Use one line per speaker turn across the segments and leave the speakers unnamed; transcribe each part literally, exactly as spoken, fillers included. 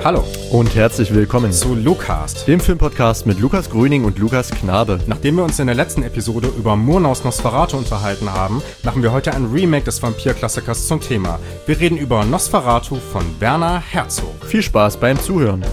Hallo
und herzlich willkommen
zu Lucast,
dem Filmpodcast mit Lukas Gröning und Lukas Knabe.
Nachdem wir uns in der letzten Episode über Murnaus Nosferatu unterhalten haben, machen wir heute ein Remake des Vampir-Klassikers zum Thema. Wir reden über Nosferatu von Werner Herzog.
Viel Spaß beim Zuhören.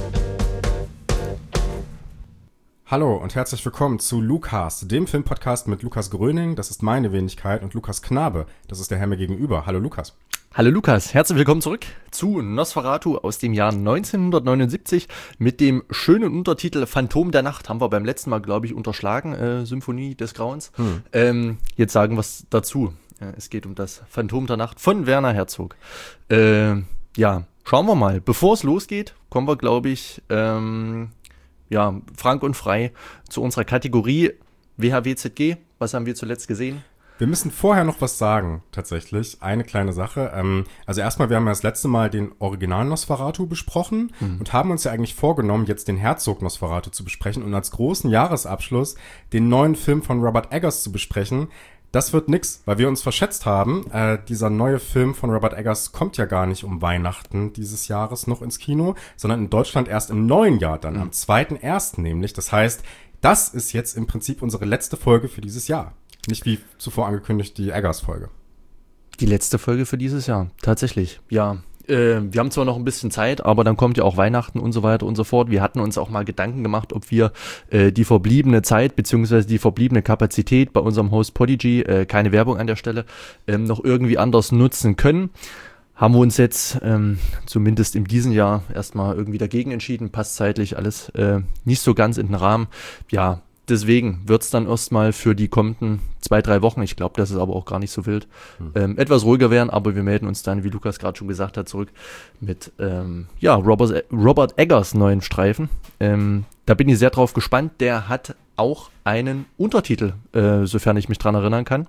Hallo und herzlich willkommen zu Lucast, dem Filmpodcast mit Lukas Gröning, das ist meine Wenigkeit, und Lukas Knabe, das ist der Herr mir gegenüber. Hallo Lukas.
Hallo Lukas, herzlich willkommen zurück zu Nosferatu aus dem Jahr neunzehnhundertneunundsiebzig mit dem schönen Untertitel Phantom der Nacht. Haben wir beim letzten Mal, glaube ich, unterschlagen, äh, Symphonie des Grauens. Hm. Ähm, jetzt sagen wir es dazu. Äh, es geht um das Phantom der Nacht von Werner Herzog. Äh, ja, schauen wir mal. Bevor es losgeht, kommen wir, glaube ich, ähm, ja, frank und frei zu unserer Kategorie W H W Z G. Was haben wir zuletzt gesehen?
Wir müssen vorher noch was sagen, tatsächlich. Eine kleine Sache. Ähm, also erstmal, wir haben ja das letzte Mal den Original Nosferatu besprochen mhm. und haben uns ja eigentlich vorgenommen, jetzt den Herzog Nosferatu zu besprechen und als großen Jahresabschluss den neuen Film von Robert Eggers zu besprechen. Das wird nix, weil wir uns verschätzt haben. Äh, dieser neue Film von Robert Eggers kommt ja gar nicht um Weihnachten dieses Jahres noch ins Kino, sondern in Deutschland erst im neuen Jahr dann, mhm. am zweiten ersten nämlich. Das heißt, das ist jetzt im Prinzip unsere letzte Folge für dieses Jahr. Nicht wie zuvor angekündigt die Eggers-Folge.
Die letzte Folge für dieses Jahr, tatsächlich, ja. Äh, wir haben zwar noch ein bisschen Zeit, aber dann kommt ja auch Weihnachten und so weiter und so fort. Wir hatten uns auch mal Gedanken gemacht, ob wir äh, die verbliebene Zeit bzw. die verbliebene Kapazität bei unserem Host Podigy, äh, keine Werbung an der Stelle, ähm, noch irgendwie anders nutzen können. Haben wir uns jetzt ähm, zumindest in diesem Jahr erstmal irgendwie dagegen entschieden. Passt zeitlich alles äh, nicht so ganz in den Rahmen. Ja, deswegen wird es dann erstmal für die kommenden zwei, drei Wochen, ich glaube, das ist aber auch gar nicht so wild, hm. ähm, etwas ruhiger werden, aber wir melden uns dann, wie Lukas gerade schon gesagt hat, zurück mit ähm, ja, Robert, Robert Eggers neuen Streifen. Ähm, da bin ich sehr drauf gespannt. Der hat auch einen Untertitel, äh, sofern ich mich dran erinnern kann.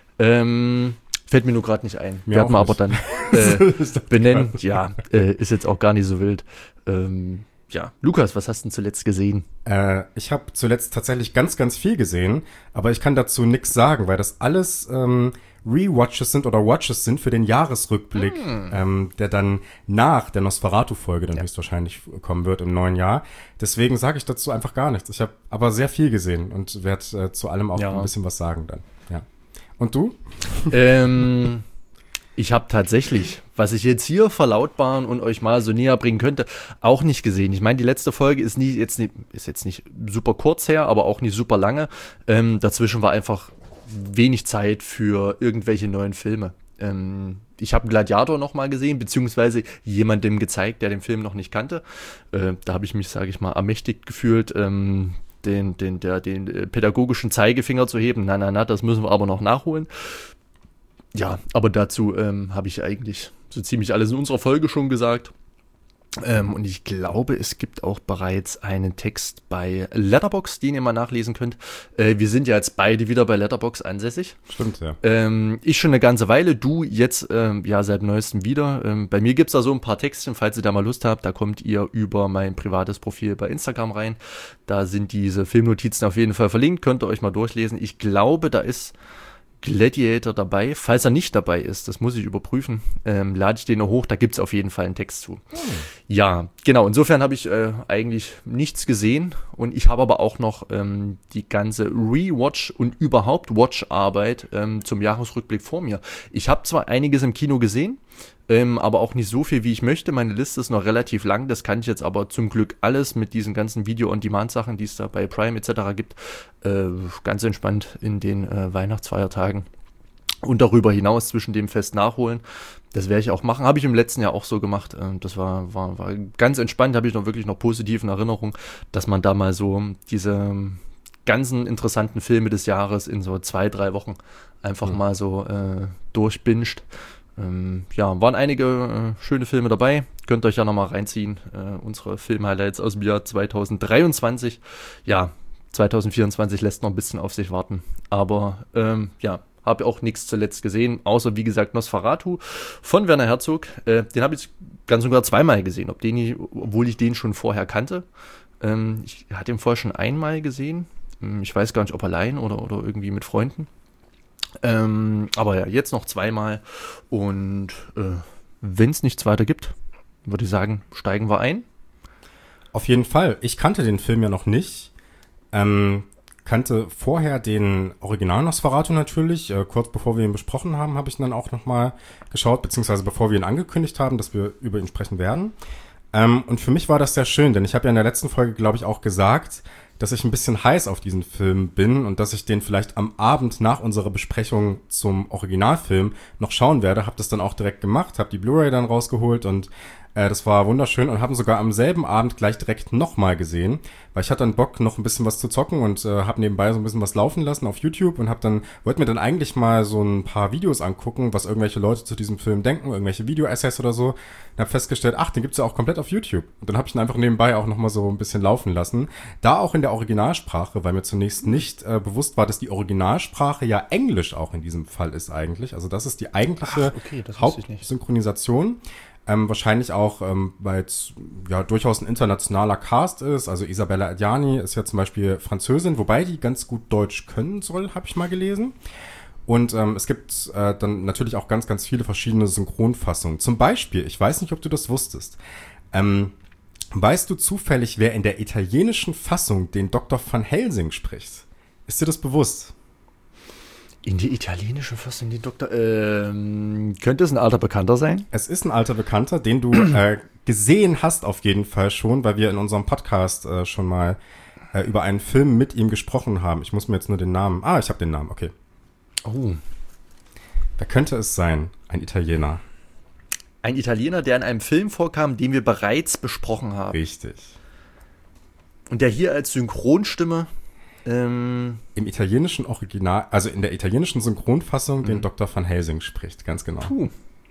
Ähm, fällt mir nur gerade nicht ein.
Mir
Werden wir aber
nicht.
dann äh, benennen. Ja, äh, ist jetzt auch gar nicht so wild. Ähm, Ja, Lukas, was hast du denn zuletzt gesehen?
Äh, ich habe zuletzt tatsächlich ganz, ganz viel gesehen, aber ich kann dazu nichts sagen, weil das alles ähm, Rewatches sind oder Watches sind für den Jahresrückblick, mm. ähm, der dann nach der Nosferatu-Folge dann ja. höchstwahrscheinlich kommen wird im neuen Jahr. Deswegen sage ich dazu einfach gar nichts. Ich habe aber sehr viel gesehen und werde äh, zu allem auch ja. ein bisschen was sagen dann. Ja. Und du?
Ähm... Ich habe tatsächlich, was ich jetzt hier verlautbaren und euch mal so näher bringen könnte, auch nicht gesehen. Ich meine, die letzte Folge ist, nie, jetzt nicht, ist jetzt nicht super kurz her, aber auch nicht super lange. Ähm, dazwischen war einfach wenig Zeit für irgendwelche neuen Filme. Ähm, ich habe Gladiator noch mal gesehen, beziehungsweise jemandem gezeigt, der den Film noch nicht kannte. Äh, da habe ich mich, sage ich mal, ermächtigt gefühlt, ähm, den, den, der, den pädagogischen Zeigefinger zu heben. Na, na, na, das müssen wir aber noch nachholen. Ja, aber dazu ähm, habe ich eigentlich so ziemlich alles in unserer Folge schon gesagt. Ähm, und ich glaube, es gibt auch bereits einen Text bei Letterboxd, den ihr mal nachlesen könnt. Äh, wir sind ja jetzt beide wieder bei Letterboxd ansässig.
Stimmt, ja.
Ähm, ich schon eine ganze Weile, du jetzt ähm, ja seit neuestem wieder. Ähm, bei mir gibt's da so ein paar Textchen, falls ihr da mal Lust habt. Da kommt ihr über mein privates Profil bei Instagram rein. Da sind diese Filmnotizen auf jeden Fall verlinkt. Könnt ihr euch mal durchlesen. Ich glaube, da ist Gladiator dabei. Falls er nicht dabei ist, das muss ich überprüfen, ähm, lade ich den noch hoch, da gibt es auf jeden Fall einen Text zu. Hm. Ja, genau, insofern habe ich äh, eigentlich nichts gesehen und ich habe aber auch noch ähm, die ganze Rewatch und überhaupt Watch-Arbeit ähm, zum Jahresrückblick vor mir. Ich habe zwar einiges im Kino gesehen, Ähm, aber auch nicht so viel, wie ich möchte. Meine Liste ist noch relativ lang. Das kann ich jetzt aber zum Glück alles mit diesen ganzen Video-on-Demand-Sachen, die es da bei Prime et cetera gibt, äh, ganz entspannt in den äh, Weihnachtsfeiertagen und darüber hinaus zwischen dem Fest nachholen. Das werde ich auch machen. Habe ich im letzten Jahr auch so gemacht. Äh, das war, war, war ganz entspannt. Habe ich noch wirklich noch positiv in Erinnerung, dass man da mal so diese ganzen interessanten Filme des Jahres in so zwei, drei Wochen einfach mhm. mal so äh, durchbinscht. Ähm, ja, waren einige äh, schöne Filme dabei. Könnt ihr euch ja nochmal reinziehen. Äh, unsere Film-Highlights aus dem Jahr zwanzig dreiundzwanzig. Ja, zwanzig vierundzwanzig lässt noch ein bisschen auf sich warten. Aber ähm, ja, habe auch nichts zuletzt gesehen, außer wie gesagt Nosferatu von Werner Herzog. Äh, den habe ich ganz und gar zweimal gesehen, ob den ich, obwohl ich den schon vorher kannte. Ähm, ich hatte ihn vorher schon einmal gesehen. Ich weiß gar nicht, ob allein oder, oder irgendwie mit Freunden. Ähm, aber ja, jetzt noch zweimal. Und äh, wenn es nichts weiter gibt, würde ich sagen, steigen wir ein.
Auf jeden Fall. Ich kannte den Film ja noch nicht. Ähm, kannte vorher den Original Nosferatu natürlich. Äh, kurz bevor wir ihn besprochen haben, habe ich ihn dann auch nochmal geschaut, beziehungsweise bevor wir ihn angekündigt haben, dass wir über ihn sprechen werden. Ähm, und für mich war das sehr schön, denn ich habe ja in der letzten Folge, glaube ich, auch gesagt, dass ich ein bisschen heiß auf diesen Film bin und dass ich den vielleicht am Abend nach unserer Besprechung zum Originalfilm noch schauen werde. Habe das dann auch direkt gemacht, habe die Blu-ray dann rausgeholt und äh, das war wunderschön und haben sogar am selben Abend gleich direkt nochmal gesehen, weil ich hatte dann Bock, noch ein bisschen was zu zocken und äh, habe nebenbei so ein bisschen was laufen lassen auf YouTube und habe dann wollte mir dann eigentlich mal so ein paar Videos angucken, was irgendwelche Leute zu diesem Film denken, irgendwelche Video-Essays oder so. Und habe festgestellt, ach, den gibt's ja auch komplett auf YouTube. Und dann habe ich ihn einfach nebenbei auch nochmal so ein bisschen laufen lassen. Da auch in der Originalsprache, weil mir zunächst nicht äh, bewusst war, dass die Originalsprache ja Englisch auch in diesem Fall ist eigentlich. Also das ist die eigentliche
Ach, okay, das wusste ich nicht.
Hauptsynchronisation. Ähm, wahrscheinlich auch, ähm, weil es ja durchaus ein internationaler Cast ist. Also Isabella Adjani ist ja zum Beispiel Französin, wobei die ganz gut Deutsch können soll, habe ich mal gelesen. Und ähm, es gibt äh, dann natürlich auch ganz, ganz viele verschiedene Synchronfassungen. Zum Beispiel, ich weiß nicht, ob du das wusstest, ähm, weißt du zufällig, wer in der italienischen Fassung den Doktor Van Helsing spricht? Ist dir das bewusst?
In die italienische Fassung, die Doktor. Ähm, könnte es ein alter Bekannter sein?
Es ist ein alter Bekannter, den du äh, gesehen hast auf jeden Fall schon, weil wir in unserem Podcast äh, schon mal äh, über einen Film mit ihm gesprochen haben. Ich muss mir jetzt nur den Namen... Ah, ich habe den Namen, okay.
Oh.
Wer könnte es sein? Ein Italiener.
Ein Italiener, der in einem Film vorkam, den wir bereits besprochen haben.
Richtig.
Und der hier als Synchronstimme... Ähm,
Im italienischen Original, also in der italienischen Synchronfassung, mhm. den Doktor Van Helsing spricht, ganz genau.
Puh.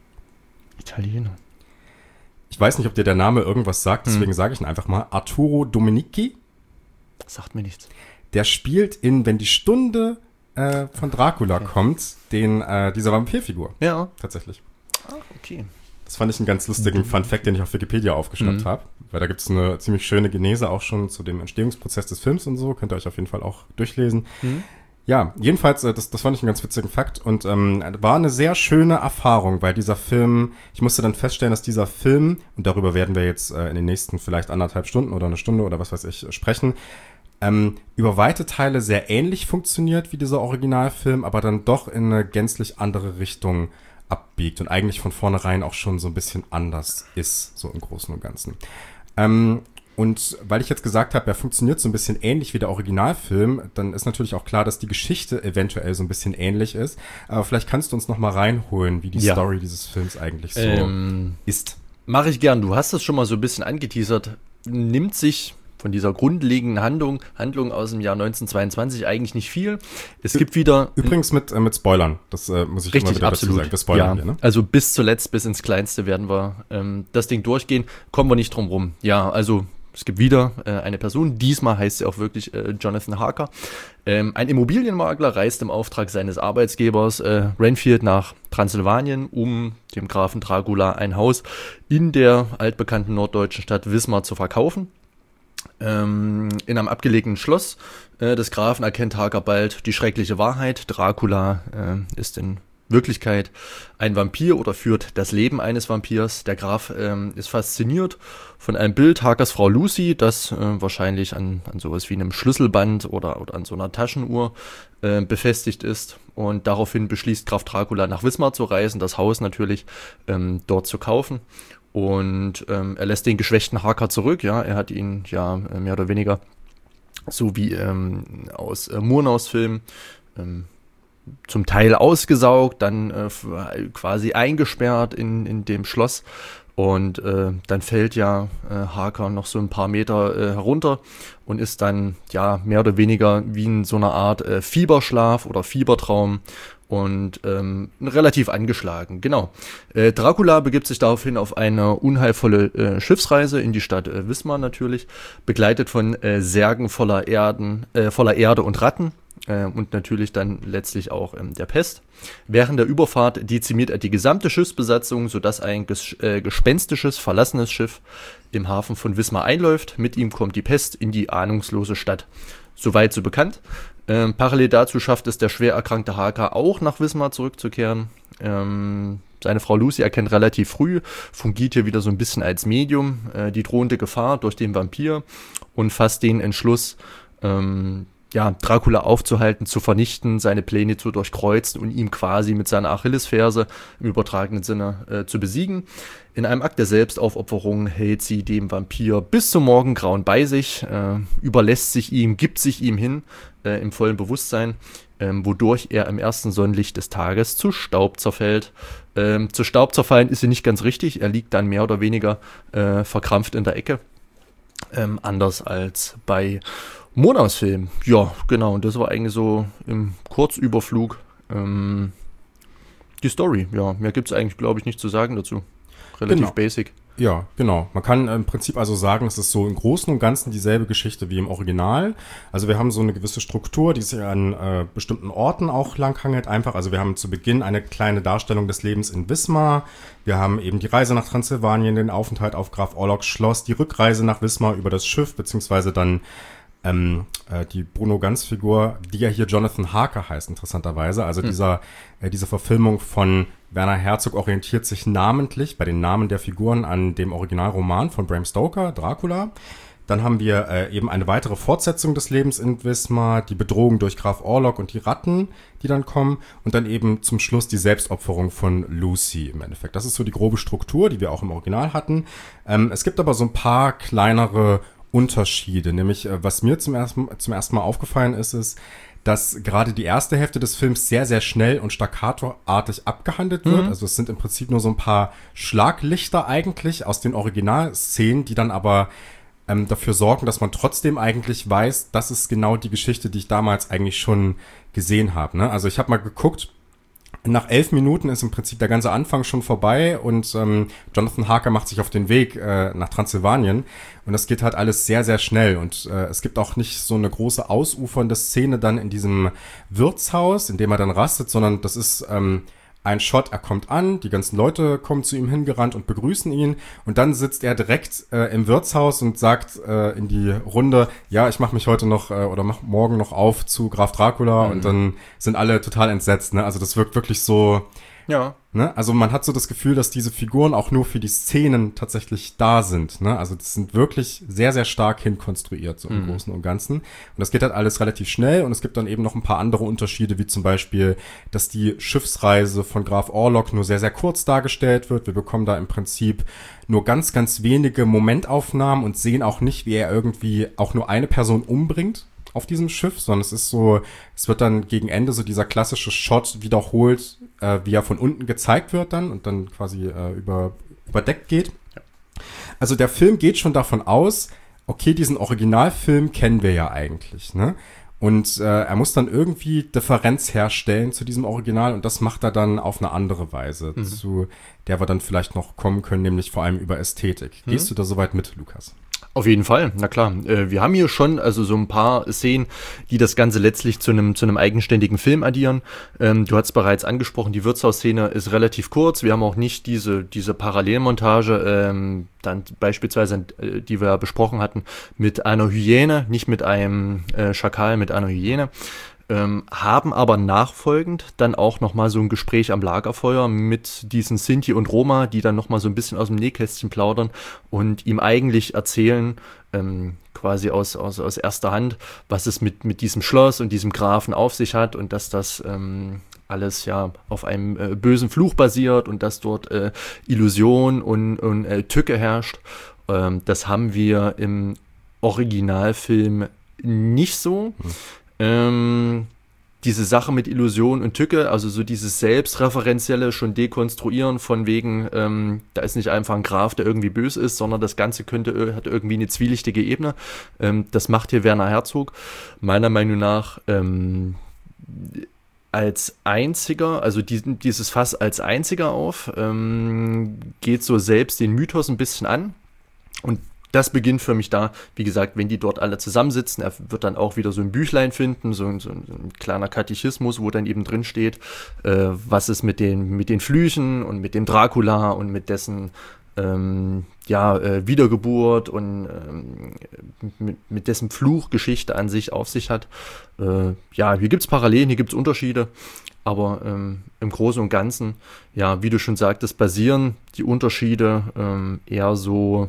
Italiener.
Ich weiß nicht, ob dir der Name irgendwas sagt, deswegen mhm. sage ich ihn einfach mal. Arturo Dominici.
Das sagt mir nichts.
Der spielt in Wenn die Stunde äh, von Dracula okay. kommt, den äh, dieser Vampirfigur.
Ja.
Tatsächlich.
Ah, okay.
Das fand ich einen ganz lustigen mhm. Fun-Fact, den ich auf Wikipedia aufgeschnappt mhm. habe. Weil da gibt es eine ziemlich schöne Genese auch schon zu dem Entstehungsprozess des Films und so. Könnt ihr euch auf jeden Fall auch durchlesen. Mhm. Ja, jedenfalls, das, das fand ich einen ganz witzigen Fakt. Und ähm, war eine sehr schöne Erfahrung, weil dieser Film, ich musste dann feststellen, dass dieser Film, und darüber werden wir jetzt äh, in den nächsten vielleicht anderthalb Stunden oder eine Stunde oder was weiß ich sprechen, ähm, über weite Teile sehr ähnlich funktioniert wie dieser Originalfilm, aber dann doch in eine gänzlich andere Richtung abbiegt und eigentlich von vornherein auch schon so ein bisschen anders ist, so im Großen und Ganzen. Ähm, und weil ich jetzt gesagt habe, er funktioniert so ein bisschen ähnlich wie der Originalfilm, dann ist natürlich auch klar, dass die Geschichte eventuell so ein bisschen ähnlich ist. Aber vielleicht kannst du uns noch mal reinholen, wie die ja. Story dieses Films eigentlich so ähm, ist.
Mache ich gern. Du hast das schon mal so ein bisschen angeteasert. Nimmt sich von dieser grundlegenden Handlung, Handlung aus dem Jahr neunzehnhundertzweiundzwanzig eigentlich nicht viel. Es Ü- gibt wieder...
Übrigens mit, äh, mit Spoilern, das äh, muss ich
richtig,
immer wieder
absolut.
dazu sagen. Wir spoilern
ja,
hier, ne?
Also bis zuletzt, bis ins Kleinste werden wir ähm, das Ding durchgehen. Kommen wir nicht drum rum. Ja, also es gibt wieder äh, eine Person, diesmal heißt sie auch wirklich äh, Jonathan Harker. Ähm, ein Immobilienmakler reist im Auftrag seines Arbeitsgebers äh, Renfield nach Transsilvanien, um dem Grafen Dracula ein Haus in der altbekannten norddeutschen Stadt Wismar zu verkaufen. Ähm, in einem abgelegenen Schloss äh, des Grafen erkennt Harker bald die schreckliche Wahrheit. Dracula äh, ist in Wirklichkeit ein Vampir oder führt das Leben eines Vampirs. Der Graf ähm, ist fasziniert von einem Bild Harkers Frau Lucy, das äh, wahrscheinlich an, an sowas wie einem Schlüsselband oder, oder an so einer Taschenuhr äh, befestigt ist. Und daraufhin beschließt Graf Dracula nach Wismar zu reisen, das Haus natürlich ähm, dort zu kaufen. Und ähm, er lässt den geschwächten Harker zurück. Ja, er hat ihn ja mehr oder weniger so wie ähm, aus äh, Murnaus Film ähm, zum Teil ausgesaugt, dann äh, quasi eingesperrt in, in dem Schloss. Und äh, dann fällt ja äh, Harker noch so ein paar Meter äh, herunter und ist dann ja mehr oder weniger wie in so einer Art äh, Fieberschlaf oder Fiebertraum und ähm, relativ angeschlagen. Genau. Äh, Dracula begibt sich daraufhin auf eine unheilvolle äh, Schiffsreise in die Stadt äh, Wismar natürlich, begleitet von äh, Särgen voller Erden, äh, voller Erde und Ratten. Äh, und natürlich dann letztlich auch ähm, der Pest. Während der Überfahrt dezimiert er die gesamte Schiffsbesatzung, sodass ein ges- äh, gespenstisches, verlassenes Schiff im Hafen von Wismar einläuft. Mit ihm kommt die Pest in die ahnungslose Stadt. Soweit so bekannt. Ähm, parallel dazu schafft es der schwer erkrankte Harker auch nach Wismar zurückzukehren. Ähm, seine Frau Lucy erkennt relativ früh, fungiert hier wieder so ein bisschen als Medium, äh, die drohende Gefahr durch den Vampir und fasst den Entschluss, ähm, ja, Dracula aufzuhalten, zu vernichten, seine Pläne zu durchkreuzen und ihm quasi mit seiner Achillesferse im übertragenen Sinne äh, zu besiegen. In einem Akt der Selbstaufopferung hält sie dem Vampir bis zum Morgengrauen bei sich, äh, überlässt sich ihm, gibt sich ihm hin, äh, im vollen Bewusstsein, ähm, wodurch er im ersten Sonnenlicht des Tages zu Staub zerfällt. Ähm, zu Staub zerfallen ist sie nicht ganz richtig, er liegt dann mehr oder weniger äh, verkrampft in der Ecke. Ähm, anders als bei Monas Film. Ja, genau, und das war eigentlich so im Kurzüberflug ähm, die Story. Ja, mehr gibt es eigentlich, glaube ich, nicht zu sagen dazu. Relativ
Genau.
basic.
Ja, genau. Man kann im Prinzip also sagen, es ist so im Großen und Ganzen dieselbe Geschichte wie im Original. Also wir haben so eine gewisse Struktur, die sich an äh, bestimmten Orten auch langhangelt. Einfach, also wir haben zu Beginn eine kleine Darstellung des Lebens in Wismar. Wir haben eben die Reise nach Transsilvanien, den Aufenthalt auf Graf Orloks Schloss, die Rückreise nach Wismar über das Schiff, beziehungsweise dann Ähm, äh, die Bruno Ganz-Figur, die ja hier Jonathan Harker heißt, interessanterweise. Also hm. dieser, äh, diese Verfilmung von Werner Herzog orientiert sich namentlich bei den Namen der Figuren an dem Originalroman von Bram Stoker, Dracula. Dann haben wir äh, eben eine weitere Fortsetzung des Lebens in Wismar, die Bedrohung durch Graf Orlok und die Ratten, die dann kommen. Und dann eben zum Schluss die Selbstopferung von Lucy im Endeffekt. Das ist so die grobe Struktur, die wir auch im Original hatten. Ähm, es gibt aber so ein paar kleinere Unterschiede, nämlich äh, was mir zum ersten, zum ersten Mal aufgefallen ist, ist, dass gerade die erste Hälfte des Films sehr, sehr schnell und staccatoartig abgehandelt wird. Mhm. Also es sind im Prinzip nur so ein paar Schlaglichter eigentlich aus den Originalszenen, die dann aber ähm, dafür sorgen, dass man trotzdem eigentlich weiß, das ist genau die Geschichte, die ich damals eigentlich schon gesehen habe. Ne? Also ich habe mal geguckt, nach elf Minuten ist im Prinzip der ganze Anfang schon vorbei und ähm, Jonathan Harker macht sich auf den Weg äh, nach Transsilvanien und das geht halt alles sehr, sehr schnell und äh, es gibt auch nicht so eine große ausufernde Szene dann in diesem Wirtshaus, in dem er dann rastet, sondern das ist ähm, ein Shot, er kommt an, die ganzen Leute kommen zu ihm hingerannt und begrüßen ihn und dann sitzt er direkt äh, im Wirtshaus und sagt äh, in die Runde, ja, ich mache mich heute noch äh, oder mach morgen noch auf zu Graf Dracula mhm. und dann sind alle total entsetzt, ne? Also das wirkt wirklich so,
ja.
Ne? Also man hat so das Gefühl, dass diese Figuren auch nur für die Szenen tatsächlich da sind, ne? Also das sind wirklich sehr, sehr stark hinkonstruiert, so im mhm. Großen und Ganzen. Und das geht halt alles relativ schnell und es gibt dann eben noch ein paar andere Unterschiede, wie zum Beispiel, dass die Schiffsreise von Graf Orlok nur sehr, sehr kurz dargestellt wird. Wir bekommen da im Prinzip nur ganz, ganz wenige Momentaufnahmen und sehen auch nicht, wie er irgendwie auch nur eine Person umbringt auf diesem Schiff, sondern es ist so, es wird dann gegen Ende so dieser klassische Shot wiederholt, äh, wie er von unten gezeigt wird dann und dann quasi äh, über, überdeckt geht. Ja. Also der Film geht schon davon aus, okay, diesen Originalfilm kennen wir ja eigentlich, ne? Und äh, er muss dann irgendwie Differenz herstellen zu diesem Original und das macht er dann auf eine andere Weise, mhm. zu der wir dann vielleicht noch kommen können, nämlich vor allem über Ästhetik. Mhm. Gehst du da soweit mit, Lukas?
Auf jeden Fall, na klar. Äh, wir haben hier schon also so ein paar Szenen, die das Ganze letztlich zu einem zu einem eigenständigen Film addieren. Ähm, du hast bereits angesprochen, die Wirtshausszene ist relativ kurz. Wir haben auch nicht diese diese Parallelmontage, ähm, dann beispielsweise, äh, die wir besprochen hatten, mit einer Hyäne, nicht mit einem äh, Schakal, mit einer Hyäne. Ähm, haben aber nachfolgend dann auch nochmal so ein Gespräch am Lagerfeuer mit diesen Sinti und Roma, die dann nochmal so ein bisschen aus dem Nähkästchen plaudern und ihm eigentlich erzählen, ähm, quasi aus, aus, aus erster Hand, was es mit, mit diesem Schloss und diesem Grafen auf sich hat und dass das ähm, alles ja auf einem äh, bösen Fluch basiert und dass dort äh, Illusion und, und äh, Tücke herrscht. Ähm, das haben wir im Originalfilm nicht so. Hm. Ähm, diese Sache mit Illusion und Tücke, also so dieses Selbstreferenzielle schon dekonstruieren von wegen, ähm, da ist nicht einfach ein Graf, der irgendwie böse ist, sondern das Ganze könnte, hat irgendwie eine zwielichtige Ebene. Ähm, das macht hier Werner Herzog meiner Meinung nach ähm, als einziger, also diesen, dieses Fass als einziger auf, ähm, geht so selbst den Mythos ein bisschen an und das beginnt für mich da, wie gesagt, wenn die dort alle zusammensitzen. Er wird dann auch wieder so ein Büchlein finden, so ein, so ein kleiner Katechismus, wo dann eben drin steht, äh, was ist mit den, mit den Flüchen und mit dem Dracula und mit dessen ähm, ja, äh, Wiedergeburt und ähm, mit, mit dessen Fluchgeschichte an sich auf sich hat. Äh, ja, hier gibt es Parallelen, hier gibt es Unterschiede, aber ähm, im Großen und Ganzen, ja, wie du schon sagtest, basieren die Unterschiede ähm, eher so,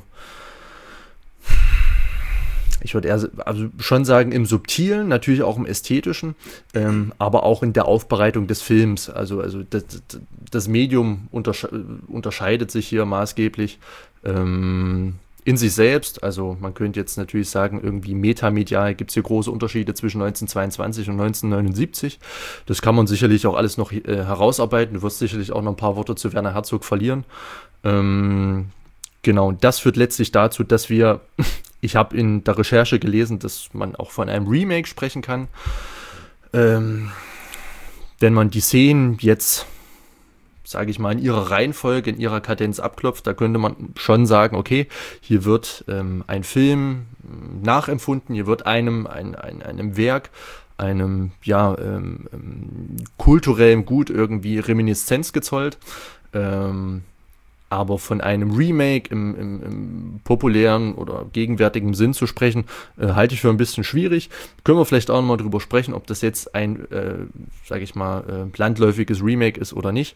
ich würde eher also schon sagen, im Subtilen, natürlich auch im Ästhetischen, ähm, aber auch in der Aufbereitung des Films. Also, also das, das Medium untersche- unterscheidet sich hier maßgeblich ähm, in sich selbst. Also man könnte jetzt natürlich sagen, irgendwie metamedial gibt es hier große Unterschiede zwischen neunzehnhundertzweiundzwanzig und neunzehnhundertneunundsiebzig. Das kann man sicherlich auch alles noch äh, herausarbeiten. Du wirst sicherlich auch noch ein paar Worte zu Werner Herzog verlieren. Ähm, genau, das führt letztlich dazu, dass wir... Ich habe in der Recherche gelesen, dass man auch von einem Remake sprechen kann. Ähm, wenn man die Szenen jetzt, sage ich mal, in ihrer Reihenfolge, in ihrer Kadenz abklopft, da könnte man schon sagen, okay, hier wird ähm, ein Film nachempfunden, hier wird einem, ein, ein, einem Werk, einem ja, ähm, ähm, kulturellen Gut irgendwie Reminiszenz gezollt. Ähm, Aber von einem Remake im, im, im populären oder gegenwärtigen Sinn zu sprechen, äh, halte ich für ein bisschen schwierig. Können wir vielleicht auch nochmal drüber sprechen, ob das jetzt ein, äh, sage ich mal, äh, landläufiges Remake ist oder nicht.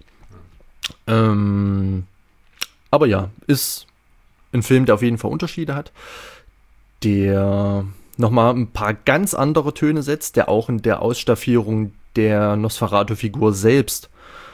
Ähm, aber ja, ist ein Film, der auf jeden Fall Unterschiede hat, der nochmal ein paar ganz andere Töne setzt, der auch in der Ausstaffierung der Nosferatu-Figur selbst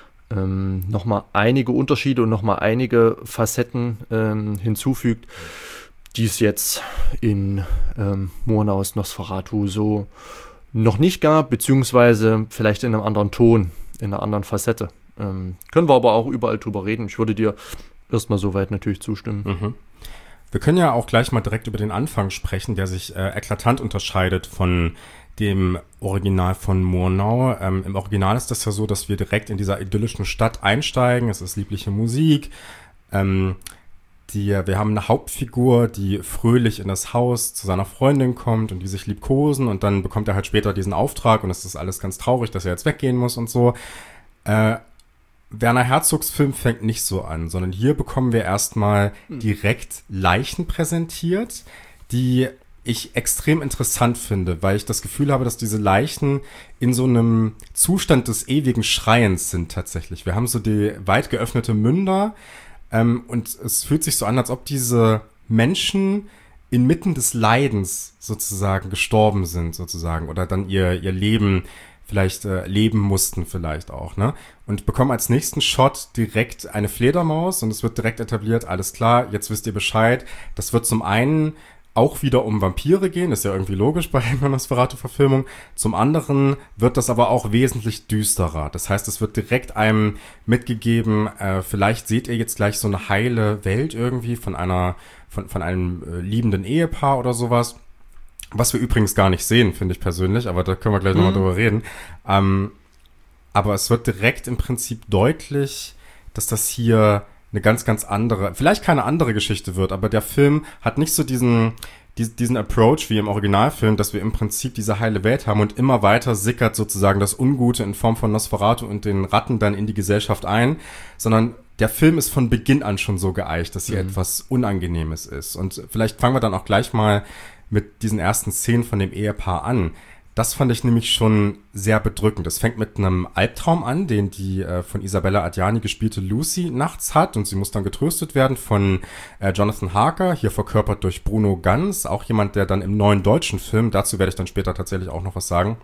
Ähm, nochmal einige Unterschiede und nochmal einige Facetten ähm, hinzufügt, die es jetzt in ähm, Murnaus Nosferatu so noch nicht gab, beziehungsweise vielleicht in einem anderen Ton, in einer anderen Facette. Ähm, können wir aber auch überall drüber reden. Ich würde dir erstmal soweit natürlich zustimmen.
Mhm. Wir können ja auch gleich mal direkt über den Anfang sprechen, der sich äh, eklatant unterscheidet von dem Original von Murnau. Ähm, Im Original ist das ja so, dass wir direkt in dieser idyllischen Stadt einsteigen. Es ist liebliche Musik. Ähm, die, wir haben eine Hauptfigur, die fröhlich in das Haus zu seiner Freundin kommt und die sich liebkosen. Und dann bekommt er halt später diesen Auftrag und es ist alles ganz traurig, dass er jetzt weggehen muss und so. Äh, Werner Herzogs Film fängt nicht so an, sondern hier bekommen wir erstmal direkt Leichen präsentiert, die ich extrem interessant finde, weil ich das Gefühl habe, dass diese Leichen in so einem Zustand des ewigen Schreiens sind tatsächlich. Wir haben so die weit geöffnete Münder ähm, und es fühlt sich so an, als ob diese Menschen inmitten des Leidens sozusagen gestorben sind sozusagen oder dann ihr, ihr Leben vielleicht äh, leben mussten vielleicht auch, ne? Und bekommen als nächsten Shot direkt eine Fledermaus und es wird direkt etabliert, alles klar, jetzt wisst ihr Bescheid. Das wird zum einen auch wieder um Vampire gehen, ist ja irgendwie logisch bei einer Nosferatu-Verfilmung. Zum anderen wird das aber auch wesentlich düsterer. Das heißt, es wird direkt einem mitgegeben, äh, vielleicht seht ihr jetzt gleich so eine heile Welt irgendwie von einer, von, von einem äh, liebenden Ehepaar oder sowas. Was wir übrigens gar nicht sehen, finde ich persönlich, aber da können wir gleich mhm. nochmal drüber reden. Ähm, aber es wird direkt im Prinzip deutlich, dass das hier eine ganz, ganz andere, vielleicht keine andere Geschichte wird, aber der Film hat nicht so diesen, diesen Approach wie im Originalfilm, dass wir im Prinzip diese heile Welt haben und immer weiter sickert sozusagen das Ungute in Form von Nosferatu und den Ratten dann in die Gesellschaft ein, sondern der Film ist von Beginn an schon so geeicht, dass hier mhm. etwas Unangenehmes ist. Und vielleicht fangen wir dann auch gleich mal mit diesen ersten Szenen von dem Ehepaar an. Das fand ich nämlich schon sehr bedrückend. Es fängt mit einem Albtraum an, den die äh, von Isabella Adjani gespielte Lucy nachts hat und sie muss dann getröstet werden von äh, Jonathan Harker, hier verkörpert durch Bruno Ganz, auch jemand, der dann im neuen deutschen Film, dazu werde ich dann später tatsächlich auch noch was sagen,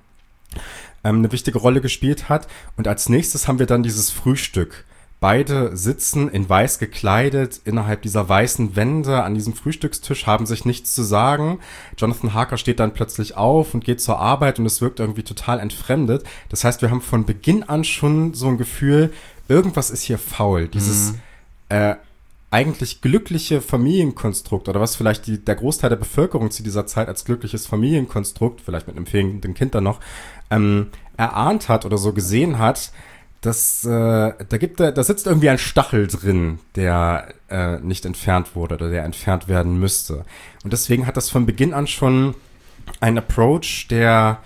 ähm, eine wichtige Rolle gespielt hat. Und als nächstes haben wir dann dieses Frühstück. Beide sitzen in weiß gekleidet innerhalb dieser weißen Wände an diesem Frühstückstisch, haben sich nichts zu sagen. Jonathan Harker steht dann plötzlich auf und geht zur Arbeit und es wirkt irgendwie total entfremdet. Das heißt, wir haben von Beginn an schon so ein Gefühl, irgendwas ist hier faul. Dieses mhm. äh, eigentlich glückliche Familienkonstrukt oder was vielleicht die, der Großteil der Bevölkerung zu dieser Zeit als glückliches Familienkonstrukt, vielleicht mit einem fehlenden Kind dann noch, ähm, erahnt hat oder so gesehen hat, Das, äh, da gibt, da sitzt irgendwie ein Stachel drin, der äh, nicht entfernt wurde oder der entfernt werden müsste. Und deswegen hat das von Beginn an schon einen Approach, der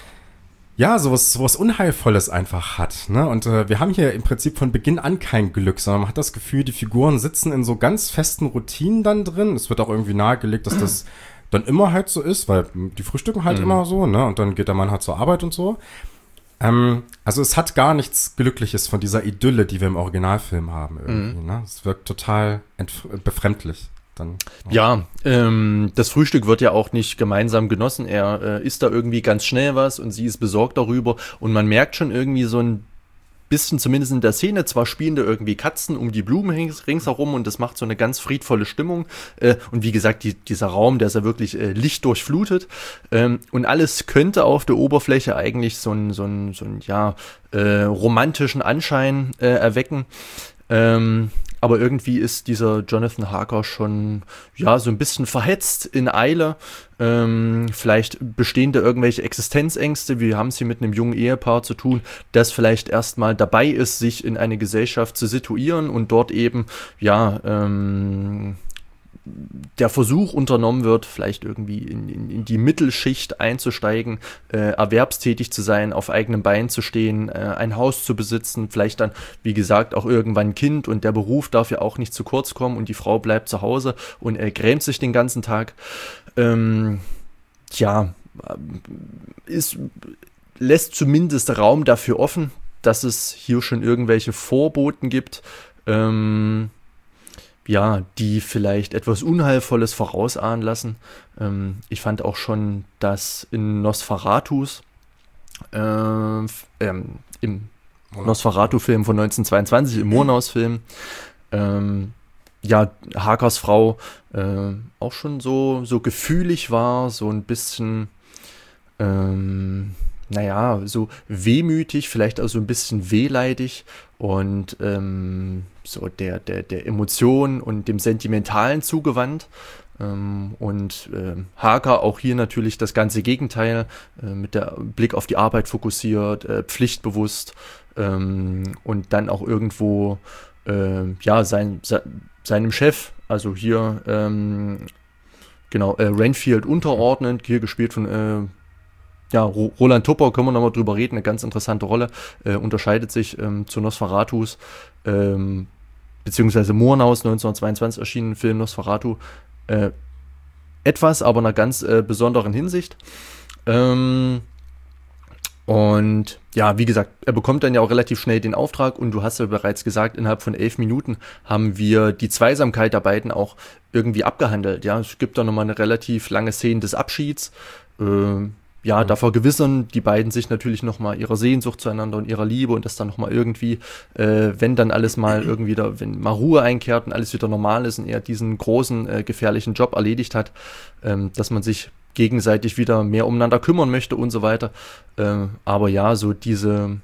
ja sowas, sowas Unheilvolles einfach hat. Ne? Und äh, wir haben hier im Prinzip von Beginn an kein Glück, sondern man hat das Gefühl, die Figuren sitzen in so ganz festen Routinen dann drin. Es wird auch irgendwie nahegelegt, dass das dann immer halt so ist, weil die frühstücken halt mhm. immer so, ne? Und dann geht der Mann halt zur Arbeit und so. Ähm, also es hat gar nichts Glückliches von dieser Idylle, die wir im Originalfilm haben irgendwie, mhm. ne? Es wirkt total befremdlich. Dann,
ja, ähm, das Frühstück wird ja auch nicht gemeinsam genossen. Er äh, isst da irgendwie ganz schnell was und sie ist besorgt darüber. Und man merkt schon irgendwie so ein bisschen, zumindest in der Szene, zwar spielen da irgendwie Katzen um die Blumen rings, ringsherum und das macht so eine ganz friedvolle Stimmung. Äh, und wie gesagt, die, dieser Raum, der ist ja wirklich äh, lichtdurchflutet. Ähm, und alles könnte auf der Oberfläche eigentlich so einen so ein, so ein, ja, äh, romantischen Anschein äh, erwecken. Ähm, aber irgendwie ist dieser Jonathan Harker schon, ja, so ein bisschen verhetzt, in Eile. Ähm, vielleicht bestehen da irgendwelche Existenzängste. Wir haben es hier mit einem jungen Ehepaar zu tun, das vielleicht erstmal dabei ist, sich in eine Gesellschaft zu situieren und dort eben, ja, ähm, der Versuch unternommen wird, vielleicht irgendwie in, in, in die Mittelschicht einzusteigen, äh, erwerbstätig zu sein, auf eigenem Bein zu stehen, äh, ein Haus zu besitzen, vielleicht dann, wie gesagt, auch irgendwann ein Kind und der Beruf darf ja auch nicht zu kurz kommen und die Frau bleibt zu Hause und äh, grämt sich den ganzen Tag. Ähm, ja, ist, lässt zumindest Raum dafür offen, dass es hier schon irgendwelche Vorboten gibt, ähm, ja, die vielleicht etwas Unheilvolles vorausahnen lassen. Ähm, ich fand auch schon, dass in Nosferatus, äh, ähm, im Nosferatu-Film von neunzehnhundertzweiundzwanzig, im Murnau-Film, ähm, ja, Harkers Frau äh, auch schon so, so gefühlig war, so ein bisschen, ähm, naja, so wehmütig, vielleicht auch so ein bisschen wehleidig und ähm, so der, der, der Emotion und dem Sentimentalen zugewandt. Ähm, und äh, Harker auch hier natürlich das ganze Gegenteil, äh, mit der Blick auf die Arbeit fokussiert, äh, pflichtbewusst ähm, und dann auch irgendwo äh, ja, sein, se, seinem Chef, also hier ähm, genau, äh, Renfield unterordnend, hier gespielt von äh, ja, Roland Tupper, können wir nochmal drüber reden, eine ganz interessante Rolle, äh, unterscheidet sich ähm, zu Nosferatus, ähm, beziehungsweise Murnaus, neunzehnhundertzweiundzwanzig erschienenen Film Nosferatu, äh, etwas, aber in einer ganz äh, besonderen Hinsicht. Ähm, und ja, wie gesagt, er bekommt dann ja auch relativ schnell den Auftrag und du hast ja bereits gesagt, innerhalb von elf Minuten haben wir die Zweisamkeit der beiden auch irgendwie abgehandelt. Ja, es gibt da nochmal eine relativ lange Szene des Abschieds, äh, Ja, da vergewissern die beiden sich natürlich nochmal ihrer Sehnsucht zueinander und ihrer Liebe und das dann nochmal irgendwie, äh, wenn dann alles mal irgendwie da, wenn mal Ruhe einkehrt und alles wieder normal ist und er diesen großen, äh, gefährlichen Job erledigt hat, ähm, dass man sich gegenseitig wieder mehr umeinander kümmern möchte und so weiter. Äh, aber ja, so diese,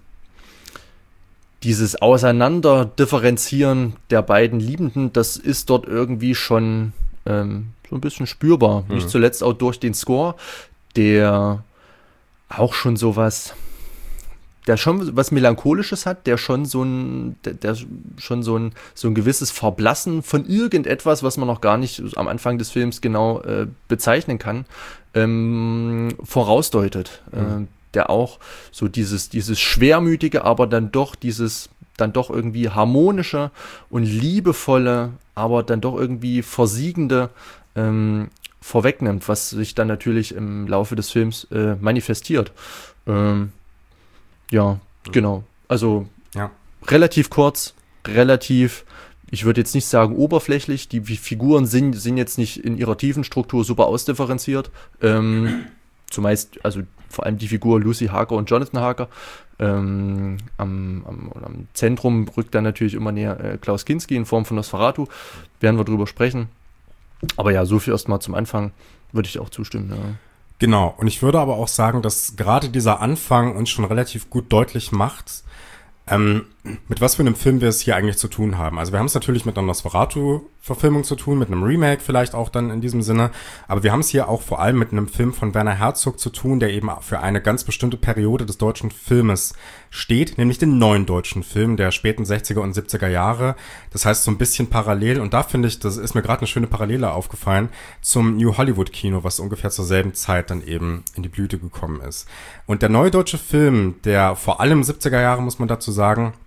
dieses Auseinanderdifferenzieren der beiden Liebenden, das ist dort irgendwie schon ähm, so ein bisschen spürbar. Mhm. Nicht zuletzt auch durch den Score, der auch schon sowas, der schon was Melancholisches hat, der schon so ein, der, der schon so ein, so ein gewisses Verblassen von irgendetwas, was man noch gar nicht am Anfang des Films genau äh, bezeichnen kann, ähm, vorausdeutet. Mhm. Äh, der auch so dieses, dieses schwermütige, aber dann doch dieses, dann doch irgendwie harmonische und liebevolle, aber dann doch irgendwie versiegende ähm, vorwegnimmt, was sich dann natürlich im Laufe des Films äh, manifestiert. Ähm, ja, genau. Also
ja.
relativ kurz, relativ, ich würde jetzt nicht sagen oberflächlich, die Figuren sind, sind jetzt nicht in ihrer Tiefenstruktur super ausdifferenziert. Ähm, zumeist, also vor allem die Figur Lucy Harker und Jonathan Harker. Ähm, am, am, am Zentrum rückt dann natürlich immer näher äh, Klaus Kinski in Form von Nosferatu. Werden wir drüber sprechen. Aber ja, so viel erstmal zum Anfang würde ich auch zustimmen. Ja.
Genau, und ich würde aber auch sagen, dass gerade dieser Anfang uns schon relativ gut deutlich macht, ähm, mit was für einem Film wir es hier eigentlich zu tun haben. Also wir haben es natürlich mit einer Nosferatu-Verfilmung zu tun, mit einem Remake vielleicht auch dann in diesem Sinne, aber wir haben es hier auch vor allem mit einem Film von Werner Herzog zu tun, der eben für eine ganz bestimmte Periode des deutschen Filmes steht, nämlich den neuen deutschen Film der späten sechziger und siebziger Jahre. Das heißt so ein bisschen parallel, und da finde ich, das ist mir gerade eine schöne Parallele aufgefallen, zum New Hollywood Kino, was ungefähr zur selben Zeit dann eben in die Blüte gekommen ist. Und der neue deutsche Film, der vor allem siebziger Jahre, muss man dazu sagen,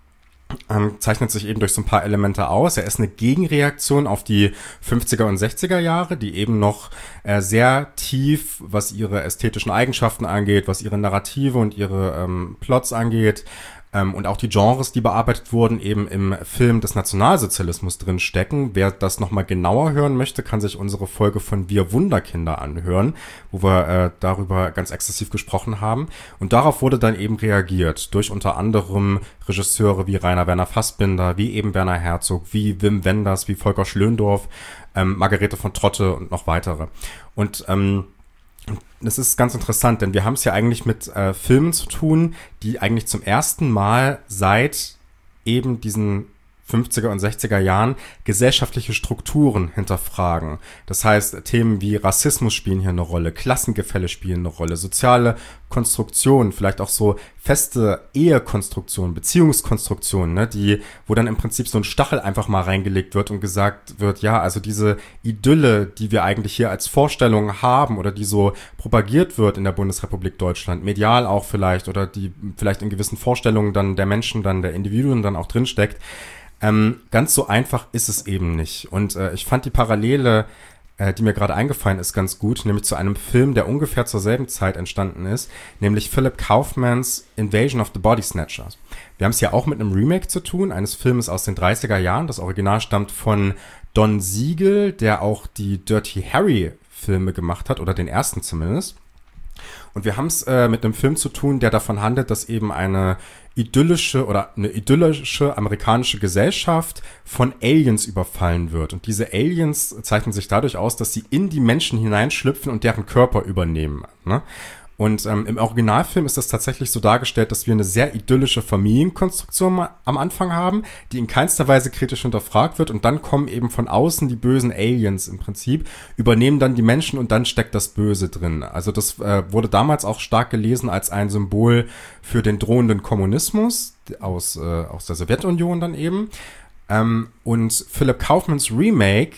ähm, zeichnet sich eben durch so ein paar Elemente aus. Er ist eine Gegenreaktion auf die fünfziger und sechziger Jahre, die eben noch äh, sehr tief, was ihre ästhetischen Eigenschaften angeht, was ihre Narrative und ihre ähm, Plots angeht, ähm, und auch die Genres, die bearbeitet wurden, eben im Film des Nationalsozialismus drin stecken. Wer das nochmal genauer hören möchte, kann sich unsere Folge von Wir Wunderkinder anhören, wo wir äh, darüber ganz exzessiv gesprochen haben. Und darauf wurde dann eben reagiert durch unter anderem Regisseure wie Rainer Werner Fassbinder, wie eben Werner Herzog, wie Wim Wenders, wie Volker Schlöndorff, ähm, Margarete von Trotte und noch weitere. Und ähm, das ist ganz interessant, denn wir haben es ja eigentlich mit äh, Filmen zu tun, die eigentlich zum ersten Mal seit eben diesen fünfziger und sechziger Jahren gesellschaftliche Strukturen hinterfragen. Das heißt, Themen wie Rassismus spielen hier eine Rolle, Klassengefälle spielen eine Rolle, soziale Konstruktionen, vielleicht auch so feste Ehekonstruktionen, Beziehungskonstruktionen, ne, die, wo dann im Prinzip so ein Stachel einfach mal reingelegt wird und gesagt wird, ja, also diese Idylle, die wir eigentlich hier als Vorstellung haben oder die so propagiert wird in der Bundesrepublik Deutschland, medial auch vielleicht, oder die vielleicht in gewissen Vorstellungen dann der Menschen, dann der Individuen dann auch drinsteckt, Ähm, ganz so einfach ist es eben nicht. Und äh, ich fand die Parallele, äh, die mir gerade eingefallen ist, ganz gut, nämlich zu einem Film, der ungefähr zur selben Zeit entstanden ist, nämlich Philip Kaufmans Invasion of the Body Snatchers. Wir haben es ja auch mit einem Remake zu tun, eines Filmes aus den dreißiger Jahren. Das Original stammt von Don Siegel, der auch die Dirty Harry Filme gemacht hat, oder den ersten zumindest. Und wir haben es äh, mit einem Film zu tun, der davon handelt, dass eben eine idyllische oder eine idyllische amerikanische Gesellschaft von Aliens überfallen wird. Und diese Aliens zeichnen sich dadurch aus, dass sie in die Menschen hineinschlüpfen und deren Körper übernehmen, ne? Und ähm, im Originalfilm ist das tatsächlich so dargestellt, dass wir eine sehr idyllische Familienkonstruktion am Anfang haben, die in keinster Weise kritisch hinterfragt wird. Und dann kommen eben von außen die bösen Aliens im Prinzip, übernehmen dann die Menschen und dann steckt das Böse drin. Also das äh, wurde damals auch stark gelesen als ein Symbol für den drohenden Kommunismus aus, äh, aus der Sowjetunion dann eben. Ähm, und Philip Kaufmans Remake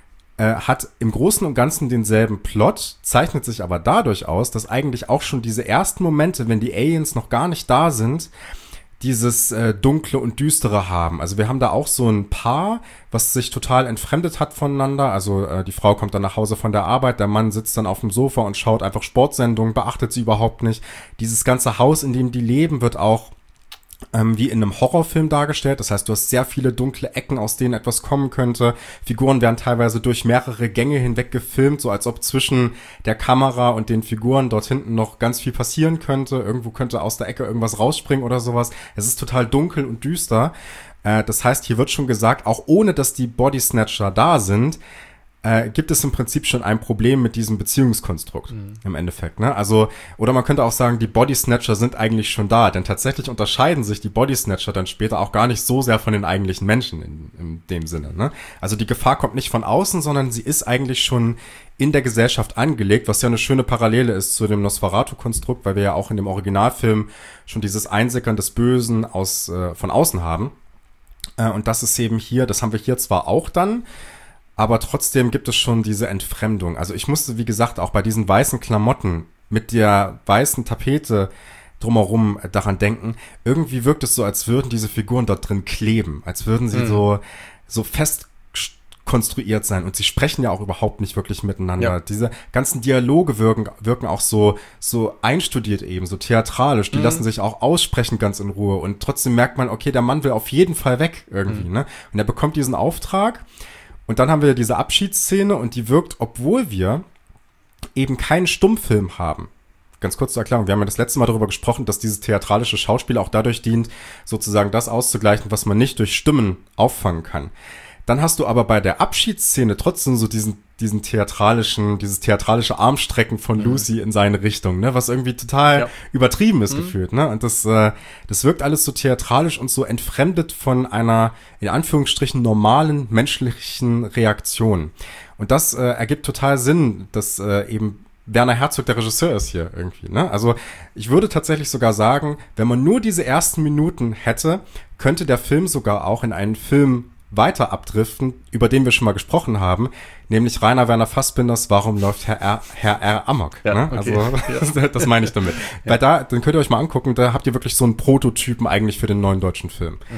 hat im Großen und Ganzen denselben Plot, zeichnet sich aber dadurch aus, dass eigentlich auch schon diese ersten Momente, wenn die Aliens noch gar nicht da sind, dieses äh, Dunkle und Düstere haben. Also wir haben da auch so ein Paar, was sich total entfremdet hat voneinander. Also äh, die Frau kommt dann nach Hause von der Arbeit, der Mann sitzt dann auf dem Sofa und schaut einfach Sportsendungen, beachtet sie überhaupt nicht. Dieses ganze Haus, in dem die leben, wird auch Ähm, wie in einem Horrorfilm dargestellt. Das heißt, du hast sehr viele dunkle Ecken, aus denen etwas kommen könnte. Figuren werden teilweise durch mehrere Gänge hinweg gefilmt, so als ob zwischen der Kamera und den Figuren dort hinten noch ganz viel passieren könnte. Irgendwo könnte aus der Ecke irgendwas rausspringen oder sowas. Es ist total dunkel und düster. Äh, das heißt, hier wird schon gesagt, auch ohne dass die Body Snatcher da sind, Äh, gibt es im Prinzip schon ein Problem mit diesem Beziehungskonstrukt, mhm. im Endeffekt, ne? Also, oder man könnte auch sagen, die Body Snatcher sind eigentlich schon da, denn tatsächlich unterscheiden sich die Body Snatcher dann später auch gar nicht so sehr von den eigentlichen Menschen in, in dem Sinne, ne? Also die Gefahr kommt nicht von außen, sondern sie ist eigentlich schon in der Gesellschaft angelegt, was ja eine schöne Parallele ist zu dem Nosferatu-Konstrukt, weil wir ja auch in dem Originalfilm schon dieses Einsickern des Bösen aus äh, von außen haben. Äh, und das ist eben hier, das haben wir hier zwar auch dann, aber trotzdem gibt es schon diese Entfremdung. Also ich musste, wie gesagt, auch bei diesen weißen Klamotten mit der weißen Tapete drumherum daran denken. Irgendwie wirkt es so, als würden diese Figuren dort drin kleben. Als würden sie mhm. so, so fest konstruiert sein. Und sie sprechen ja auch überhaupt nicht wirklich miteinander. Ja. Diese ganzen Dialoge wirken, wirken auch so, so einstudiert eben, so theatralisch. Die mhm. lassen sich auch aussprechen ganz in Ruhe. Und trotzdem merkt man, okay, der Mann will auf jeden Fall weg irgendwie, mhm. ne? Und er bekommt diesen Auftrag. Und dann haben wir diese Abschiedsszene und die wirkt, obwohl wir eben keinen Stummfilm haben. Ganz kurz zur Erklärung, wir haben ja das letzte Mal darüber gesprochen, dass dieses theatralische Schauspiel auch dadurch dient, sozusagen das auszugleichen, was man nicht durch Stimmen auffangen kann. Dann hast du aber bei der Abschiedsszene trotzdem so diesen, diesen theatralischen, dieses theatralische Armstrecken von mhm. Lucy in seine Richtung, ne, was irgendwie total ja. übertrieben ist mhm. gefühlt, ne, und das, äh, das wirkt alles so theatralisch und so entfremdet von einer, in Anführungsstrichen, normalen menschlichen Reaktion. Und das äh, ergibt total Sinn, dass äh, eben Werner Herzog der Regisseur ist hier irgendwie, ne? Also ich würde tatsächlich sogar sagen, wenn man nur diese ersten Minuten hätte, könnte der Film sogar auch in einen Film weiter abdriften, über den wir schon mal gesprochen haben, nämlich Rainer Werner Fassbinders Warum läuft Herr R, Herr R Amok? Ja, ne? Okay. Also ja. das meine ich damit. Ja. Weil da, dann könnt ihr euch mal angucken, da habt ihr wirklich so einen Prototypen eigentlich für den neuen deutschen Film. Mhm.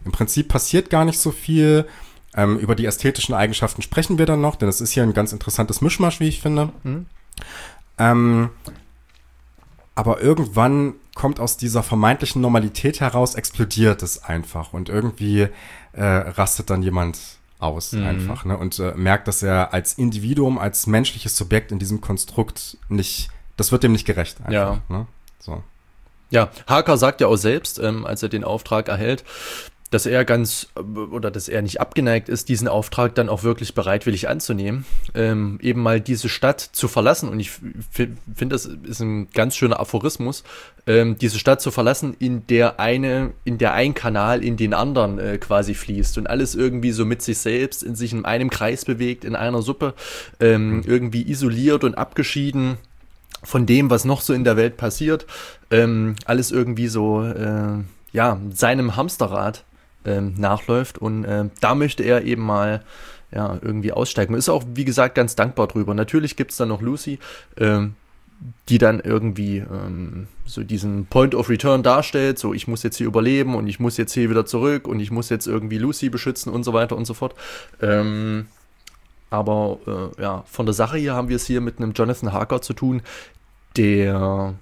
Im Prinzip passiert gar nicht so viel. Ähm, über die ästhetischen Eigenschaften sprechen wir dann noch, denn es ist hier ein ganz interessantes Mischmasch, wie ich finde. Mhm. Ähm, aber irgendwann kommt aus dieser vermeintlichen Normalität heraus, explodiert es einfach und irgendwie äh, rastet dann jemand aus mhm. einfach, ne? Und äh, merkt, dass er als Individuum, als menschliches Subjekt in diesem Konstrukt nicht, das wird dem nicht gerecht einfach,
ja.
ne? So.
Ja, Harker sagt ja auch selbst, ähm, als er den Auftrag erhält, dass er ganz, oder dass er nicht abgeneigt ist, diesen Auftrag dann auch wirklich bereitwillig anzunehmen, ähm, eben mal diese Stadt zu verlassen. Und ich finde, das ist ein ganz schöner Aphorismus, ähm, diese Stadt zu verlassen, in der eine, in der ein Kanal in den anderen äh, quasi fließt und alles irgendwie so mit sich selbst in sich in einem Kreis bewegt, in einer Suppe, ähm, mhm. irgendwie isoliert und abgeschieden von dem, was noch so in der Welt passiert, ähm, alles irgendwie so, äh, ja, seinem Hamsterrad Ähm, nachläuft und äh, da möchte er eben mal ja, irgendwie aussteigen. Ist auch, wie gesagt, ganz dankbar drüber. Natürlich gibt es dann noch Lucy, ähm, die dann irgendwie ähm, so diesen Point of Return darstellt, so ich muss jetzt hier überleben und ich muss jetzt hier wieder zurück und ich muss jetzt irgendwie Lucy beschützen und so weiter und so fort. Ähm, aber äh, ja, von der Sache hier haben wir es hier mit einem Jonathan Harker zu tun, der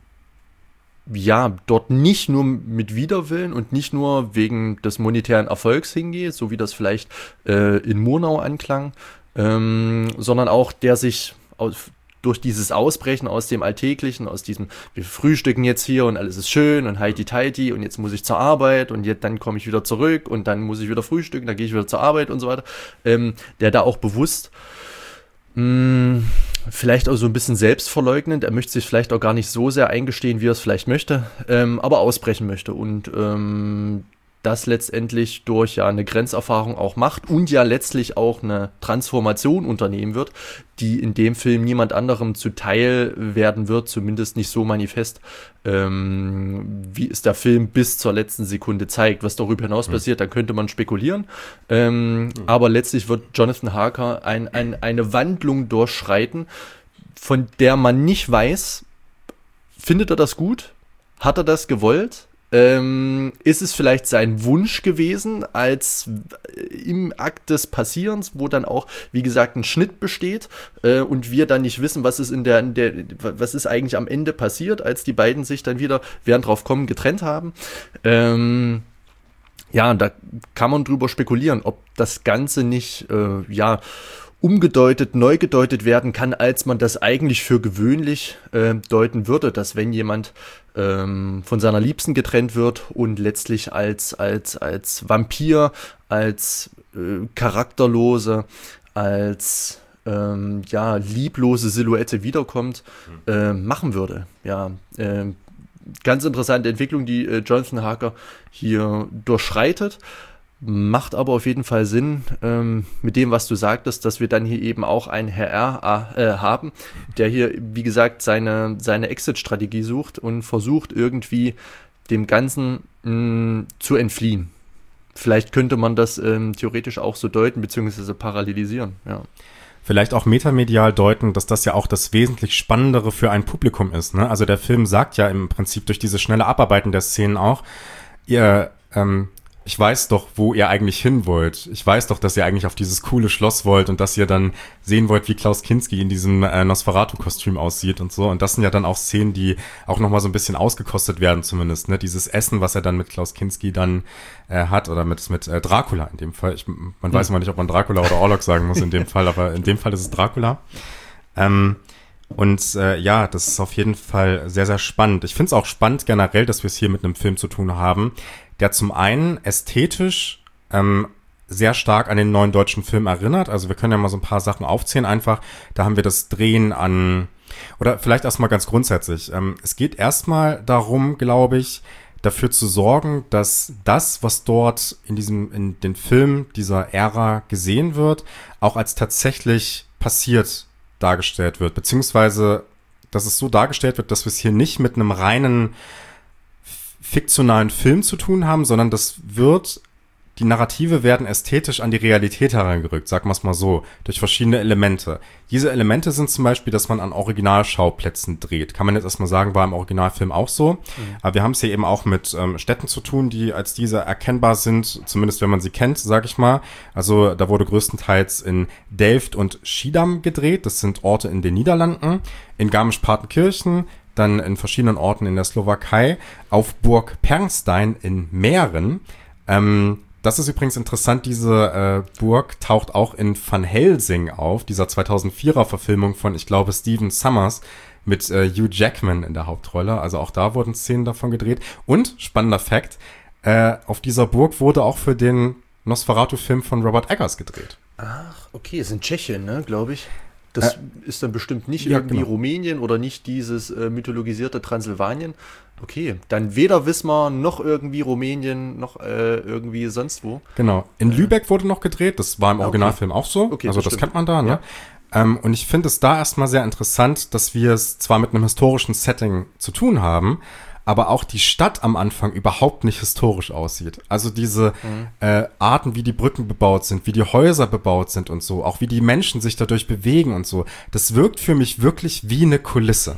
ja, dort nicht nur mit Widerwillen und nicht nur wegen des monetären Erfolgs hingeht, so wie das vielleicht äh, in Murnau anklang, ähm, sondern auch der sich aus, durch dieses Ausbrechen aus dem Alltäglichen, aus diesem, wir frühstücken jetzt hier und alles ist schön und heiti-teiti und jetzt muss ich zur Arbeit und jetzt, dann komme ich wieder zurück und dann muss ich wieder frühstücken, dann gehe ich wieder zur Arbeit und so weiter, ähm, der da auch bewusst mh, vielleicht auch so ein bisschen selbstverleugnend, er möchte sich vielleicht auch gar nicht so sehr eingestehen, wie er es vielleicht möchte, ähm, aber ausbrechen möchte und ähm, das letztendlich durch ja eine Grenzerfahrung auch macht und ja letztlich auch eine Transformation unternehmen wird, die in dem Film niemand anderem zuteil werden wird, zumindest nicht so manifest, ähm, wie es der Film bis zur letzten Sekunde zeigt. Was darüber hinaus mhm. passiert, da könnte man spekulieren, ähm, mhm. aber letztlich wird Jonathan Harker ein, ein, eine Wandlung durchschreiten, von der man nicht weiß, findet er das gut? Hat er das gewollt? Ähm, ist es vielleicht sein Wunsch gewesen, als im Akt des Passierens, wo dann auch, wie gesagt, ein Schnitt besteht äh, und wir dann nicht wissen, was ist in der, in der, was ist eigentlich am Ende passiert, als die beiden sich dann wieder, während drauf kommen, getrennt haben. Ähm, ja, da kann man drüber spekulieren, ob das Ganze nicht, äh, ja, umgedeutet, neu gedeutet werden kann, als man das eigentlich für gewöhnlich äh, deuten würde, dass wenn jemand ähm, von seiner Liebsten getrennt wird und letztlich als, als, als Vampir, als äh, charakterlose, als ähm, ja, lieblose Silhouette wiederkommt, äh, machen würde. Ja, äh, ganz interessante Entwicklung, die äh, Jonathan Harker hier durchschreitet. Macht aber auf jeden Fall Sinn, ähm, mit dem, was du sagtest, dass wir dann hier eben auch einen Herr R. Äh, haben, der hier, wie gesagt, seine, seine Exit-Strategie sucht und versucht irgendwie dem Ganzen mh, zu entfliehen. Vielleicht könnte man das ähm, theoretisch auch so deuten, beziehungsweise parallelisieren, ja.
Vielleicht auch metamedial deuten, dass das ja auch das wesentlich Spannendere für ein Publikum ist, ne? Also der Film sagt ja im Prinzip durch diese schnelle Abarbeiten der Szenen auch, ihr, ähm, ich weiß doch, wo ihr eigentlich hin wollt. Ich weiß doch, dass ihr eigentlich auf dieses coole Schloss wollt und dass ihr dann sehen wollt, wie Klaus Kinski in diesem äh, Nosferatu-Kostüm aussieht und so. Und das sind ja dann auch Szenen, die auch nochmal so ein bisschen ausgekostet werden zumindest, ne? Dieses Essen, was er dann mit Klaus Kinski dann äh, hat oder mit mit äh, Dracula in dem Fall. Ich, man hm. weiß immer nicht, ob man Dracula oder Orlok sagen muss in dem Fall, aber in dem Fall ist es Dracula. Ähm, Und äh, ja, das ist auf jeden Fall sehr, sehr spannend. Ich finde es auch spannend generell, dass wir es hier mit einem Film zu tun haben, der zum einen ästhetisch ähm, sehr stark an den neuen deutschen Film erinnert. Also wir können ja mal so ein paar Sachen aufzählen einfach. Da haben wir das Drehen an, oder vielleicht erstmal ganz grundsätzlich. Ähm, es geht erstmal darum, glaube ich, dafür zu sorgen, dass das, was dort in diesem, in den Film dieser Ära gesehen wird, auch als tatsächlich passiert dargestellt wird, beziehungsweise, dass es so dargestellt wird, dass wir es hier nicht mit einem reinen fiktionalen Film zu tun haben, sondern das wird die Narrative werden ästhetisch an die Realität herangerückt, sagen wir es mal so, durch verschiedene Elemente. Diese Elemente sind zum Beispiel, dass man an Originalschauplätzen dreht. Kann man jetzt erstmal sagen, war im Originalfilm auch so. Mhm. Aber wir haben es hier eben auch mit ähm, Städten zu tun, die als diese erkennbar sind, zumindest wenn man sie kennt, sag ich mal. Also da wurde größtenteils in Delft und Schiedam gedreht. Das sind Orte in den Niederlanden. In Garmisch-Partenkirchen, dann in verschiedenen Orten in der Slowakei, auf Burg Pernstein in Mähren. Ähm, das ist übrigens interessant, diese äh, Burg taucht auch in Van Helsing auf, dieser zweitausendvierer Verfilmung von, ich glaube, Stephen Sommers mit äh, Hugh Jackman in der Hauptrolle. Also auch da wurden Szenen davon gedreht. Und, spannender Fakt, äh, auf dieser Burg wurde auch für den Nosferatu-Film von Robert Eggers gedreht.
Ach, okay, ist in Tschechien, ne, glaube ich. Das äh, ist dann bestimmt nicht
ja,
irgendwie
genau.
Rumänien oder nicht dieses äh, mythologisierte Transsilvanien. Okay, dann weder Wismar noch irgendwie Rumänien noch äh, irgendwie sonst wo.
Genau. In äh. Lübeck wurde noch gedreht, das war im Originalfilm okay. auch so.
Okay,
also
das,
das
stimmt.
kennt man da, ne?
Ja.
Ähm, und ich finde es da erstmal sehr interessant, dass wir es zwar mit einem historischen Setting zu tun haben, aber auch die Stadt am Anfang überhaupt nicht historisch aussieht. Also diese mhm. äh, Arten, wie die Brücken bebaut sind, wie die Häuser bebaut sind und so, auch wie die Menschen sich dadurch bewegen und so, das wirkt für mich wirklich wie eine Kulisse.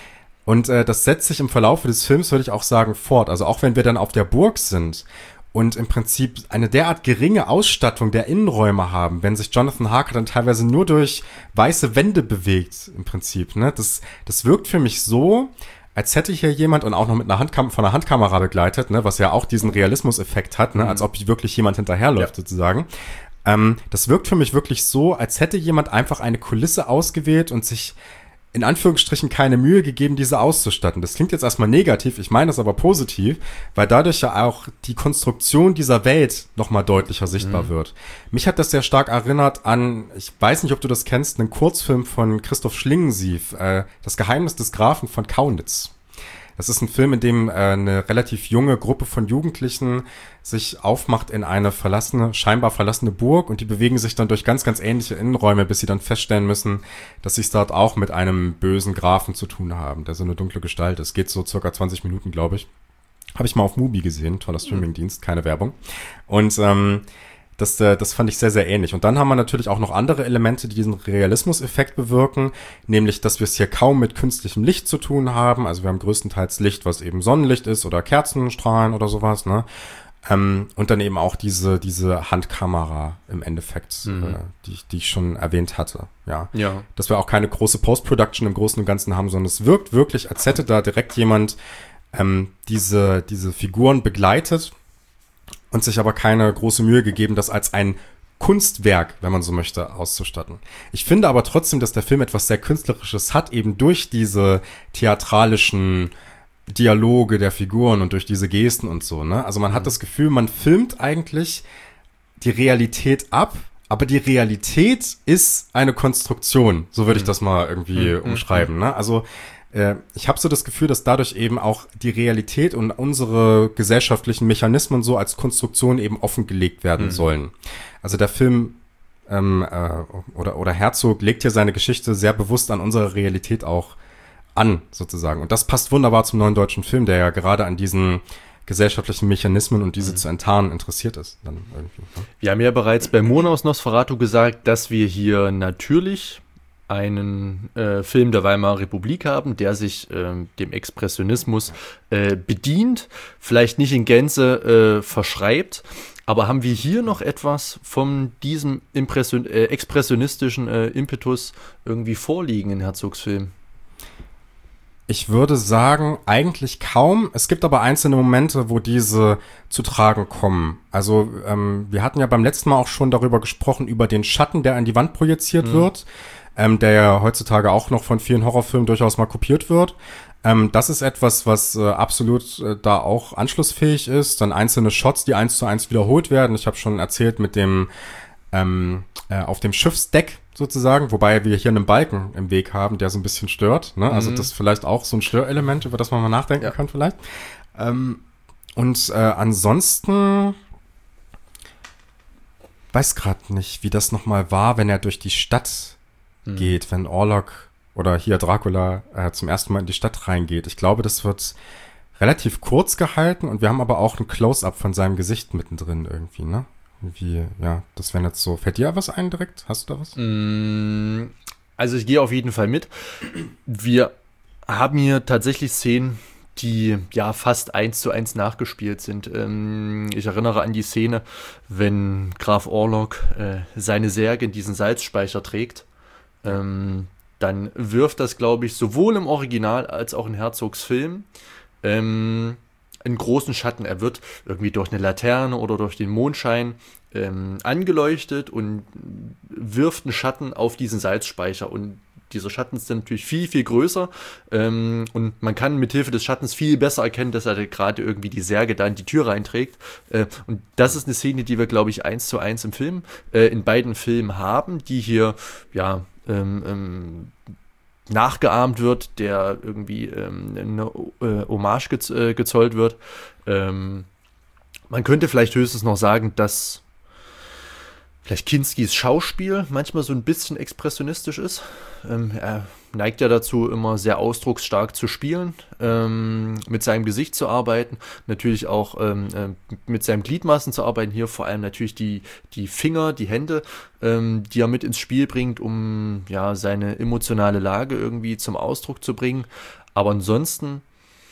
Und äh, das setzt sich im Verlauf des Films, würde ich auch sagen, fort. Also auch wenn wir dann auf der Burg sind und im Prinzip eine derart geringe Ausstattung der Innenräume haben, wenn sich Jonathan Harker dann teilweise nur durch weiße Wände bewegt, im Prinzip, ne, das, das wirkt für mich so, als hätte hier jemand und auch noch mit einer Handkam- von einer Handkamera begleitet, ne, was ja auch diesen Realismus-Effekt hat, ne, mhm. als ob wirklich jemand hinterherläuft, ja. sozusagen. Ähm, das wirkt für mich wirklich so, als hätte jemand einfach eine Kulisse ausgewählt und sich in Anführungsstrichen keine Mühe gegeben, diese auszustatten. Das klingt jetzt erstmal negativ, ich meine das aber positiv, weil dadurch ja auch die Konstruktion dieser Welt nochmal deutlicher sichtbar mhm. wird. Mich hat das sehr stark erinnert an, ich weiß nicht, ob du das kennst, einen Kurzfilm von Christoph Schlingensief, äh, Das Geheimnis des Grafen von Kaunitz. Das ist ein Film, in dem äh, eine relativ junge Gruppe von Jugendlichen sich aufmacht in eine verlassene, scheinbar verlassene Burg und die bewegen sich dann durch ganz, ganz ähnliche Innenräume, bis sie dann feststellen müssen, dass sie es dort auch mit einem bösen Grafen zu tun haben, der so eine dunkle Gestalt ist. Geht so circa zwanzig Minuten, glaube ich. Habe ich mal auf Mubi gesehen, toller Streamingdienst, keine Werbung. Und ähm, Das, das fand ich sehr, sehr ähnlich. Und dann haben wir natürlich auch noch andere Elemente, die diesen Realismus-Effekt bewirken, nämlich, dass wir es hier kaum mit künstlichem Licht zu tun haben. Also wir haben größtenteils Licht, was eben Sonnenlicht ist oder Kerzenstrahlen oder sowas, ne? Ähm, und dann eben auch diese, diese Handkamera im Endeffekt, mhm. äh, die, die ich schon erwähnt hatte, ja.
ja.
Dass wir auch keine große Post-Production im Großen und Ganzen haben, sondern es wirkt wirklich, als hätte da direkt jemand ähm, diese, diese Figuren begleitet und sich aber keine große Mühe gegeben, das als ein Kunstwerk, wenn man so möchte, auszustatten. Ich finde aber trotzdem, dass der Film etwas sehr Künstlerisches hat, eben durch diese theatralischen Dialoge der Figuren und durch diese Gesten und so, ne? Also man hat das Gefühl, man filmt eigentlich die Realität ab, aber die Realität ist eine Konstruktion. So würde ich das mal irgendwie mhm. umschreiben, ne? Also ich habe so das Gefühl, dass dadurch eben auch die Realität und unsere gesellschaftlichen Mechanismen so als Konstruktion eben offengelegt werden mhm. sollen. Also der Film ähm, äh, oder, oder Herzog legt hier seine Geschichte sehr bewusst an unsere Realität auch an, sozusagen. Und das passt wunderbar zum neuen deutschen Film, der ja gerade an diesen gesellschaftlichen Mechanismen und diese mhm. zu enttarnen interessiert ist. Dann irgendwie, ne?
Wir haben ja bereits bei Mona aus Nosferatu gesagt, dass wir hier natürlich einen äh, Film der Weimarer Republik haben, der sich äh, dem Expressionismus äh, bedient, vielleicht nicht in Gänze äh, verschreibt, aber haben wir hier noch etwas von diesem Impression äh, expressionistischen äh, Impetus irgendwie vorliegen in Herzogs Film?
Ich würde sagen, eigentlich kaum. Es gibt aber einzelne Momente, wo diese zu tragen kommen. Also ähm, wir hatten ja beim letzten Mal auch schon darüber gesprochen, über den Schatten, der an die Wand projiziert mhm. wird. Ähm, der ja heutzutage auch noch von vielen Horrorfilmen durchaus mal kopiert wird. Ähm, das ist etwas, was äh, absolut äh, da auch anschlussfähig ist. Dann einzelne Shots, die eins zu eins wiederholt werden. Ich habe schon erzählt mit dem ähm, äh, auf dem Schiffsdeck sozusagen, wobei wir hier einen Balken im Weg haben, der so ein bisschen stört. Ne? Also mhm. das ist vielleicht auch so ein Störelement, über das man mal nachdenken ja. kann vielleicht. Ähm, und äh, ansonsten weiß gerade nicht, wie das nochmal war, wenn er durch die Stadt geht, wenn Orlok oder hier Dracula äh, zum ersten Mal in die Stadt reingeht. Ich glaube, das wird relativ kurz gehalten und wir haben aber auch ein Close-Up von seinem Gesicht mittendrin irgendwie, ne? Wie, ja, das wäre jetzt so. Fällt dir was ein direkt? Hast du da was?
Also ich gehe auf jeden Fall mit. Wir haben hier tatsächlich Szenen, die ja fast eins zu eins nachgespielt sind. Ähm, ich erinnere an die Szene, wenn Graf Orlok äh, seine Särge in diesen Salzspeicher trägt. Ähm, dann wirft das, glaube ich, sowohl im Original als auch in Herzogs Film ähm, einen großen Schatten. Er wird irgendwie durch eine Laterne oder durch den Mondschein ähm, angeleuchtet und wirft einen Schatten auf diesen Salzspeicher. Und dieser Schatten ist dann natürlich viel, viel größer. Ähm, und man kann mit Hilfe des Schattens viel besser erkennen, dass er gerade irgendwie die Särge da in die Tür reinträgt. Äh, und das ist eine Szene, die wir, glaube ich, eins zu eins im Film, äh, in beiden Filmen haben, die hier, ja, ähm, ähm, nachgeahmt wird, der irgendwie ähm, eine äh, Hommage gez- äh, gezollt wird. Ähm, man könnte vielleicht höchstens noch sagen, dass vielleicht Kinskis Schauspiel manchmal so ein bisschen expressionistisch ist. Ähm, er neigt ja dazu, immer sehr ausdrucksstark zu spielen, ähm, mit seinem Gesicht zu arbeiten, natürlich auch ähm, äh, mit seinen Gliedmaßen zu arbeiten, hier vor allem natürlich die, die Finger, die Hände, ähm, die er mit ins Spiel bringt, um ja seine emotionale Lage irgendwie zum Ausdruck zu bringen. Aber ansonsten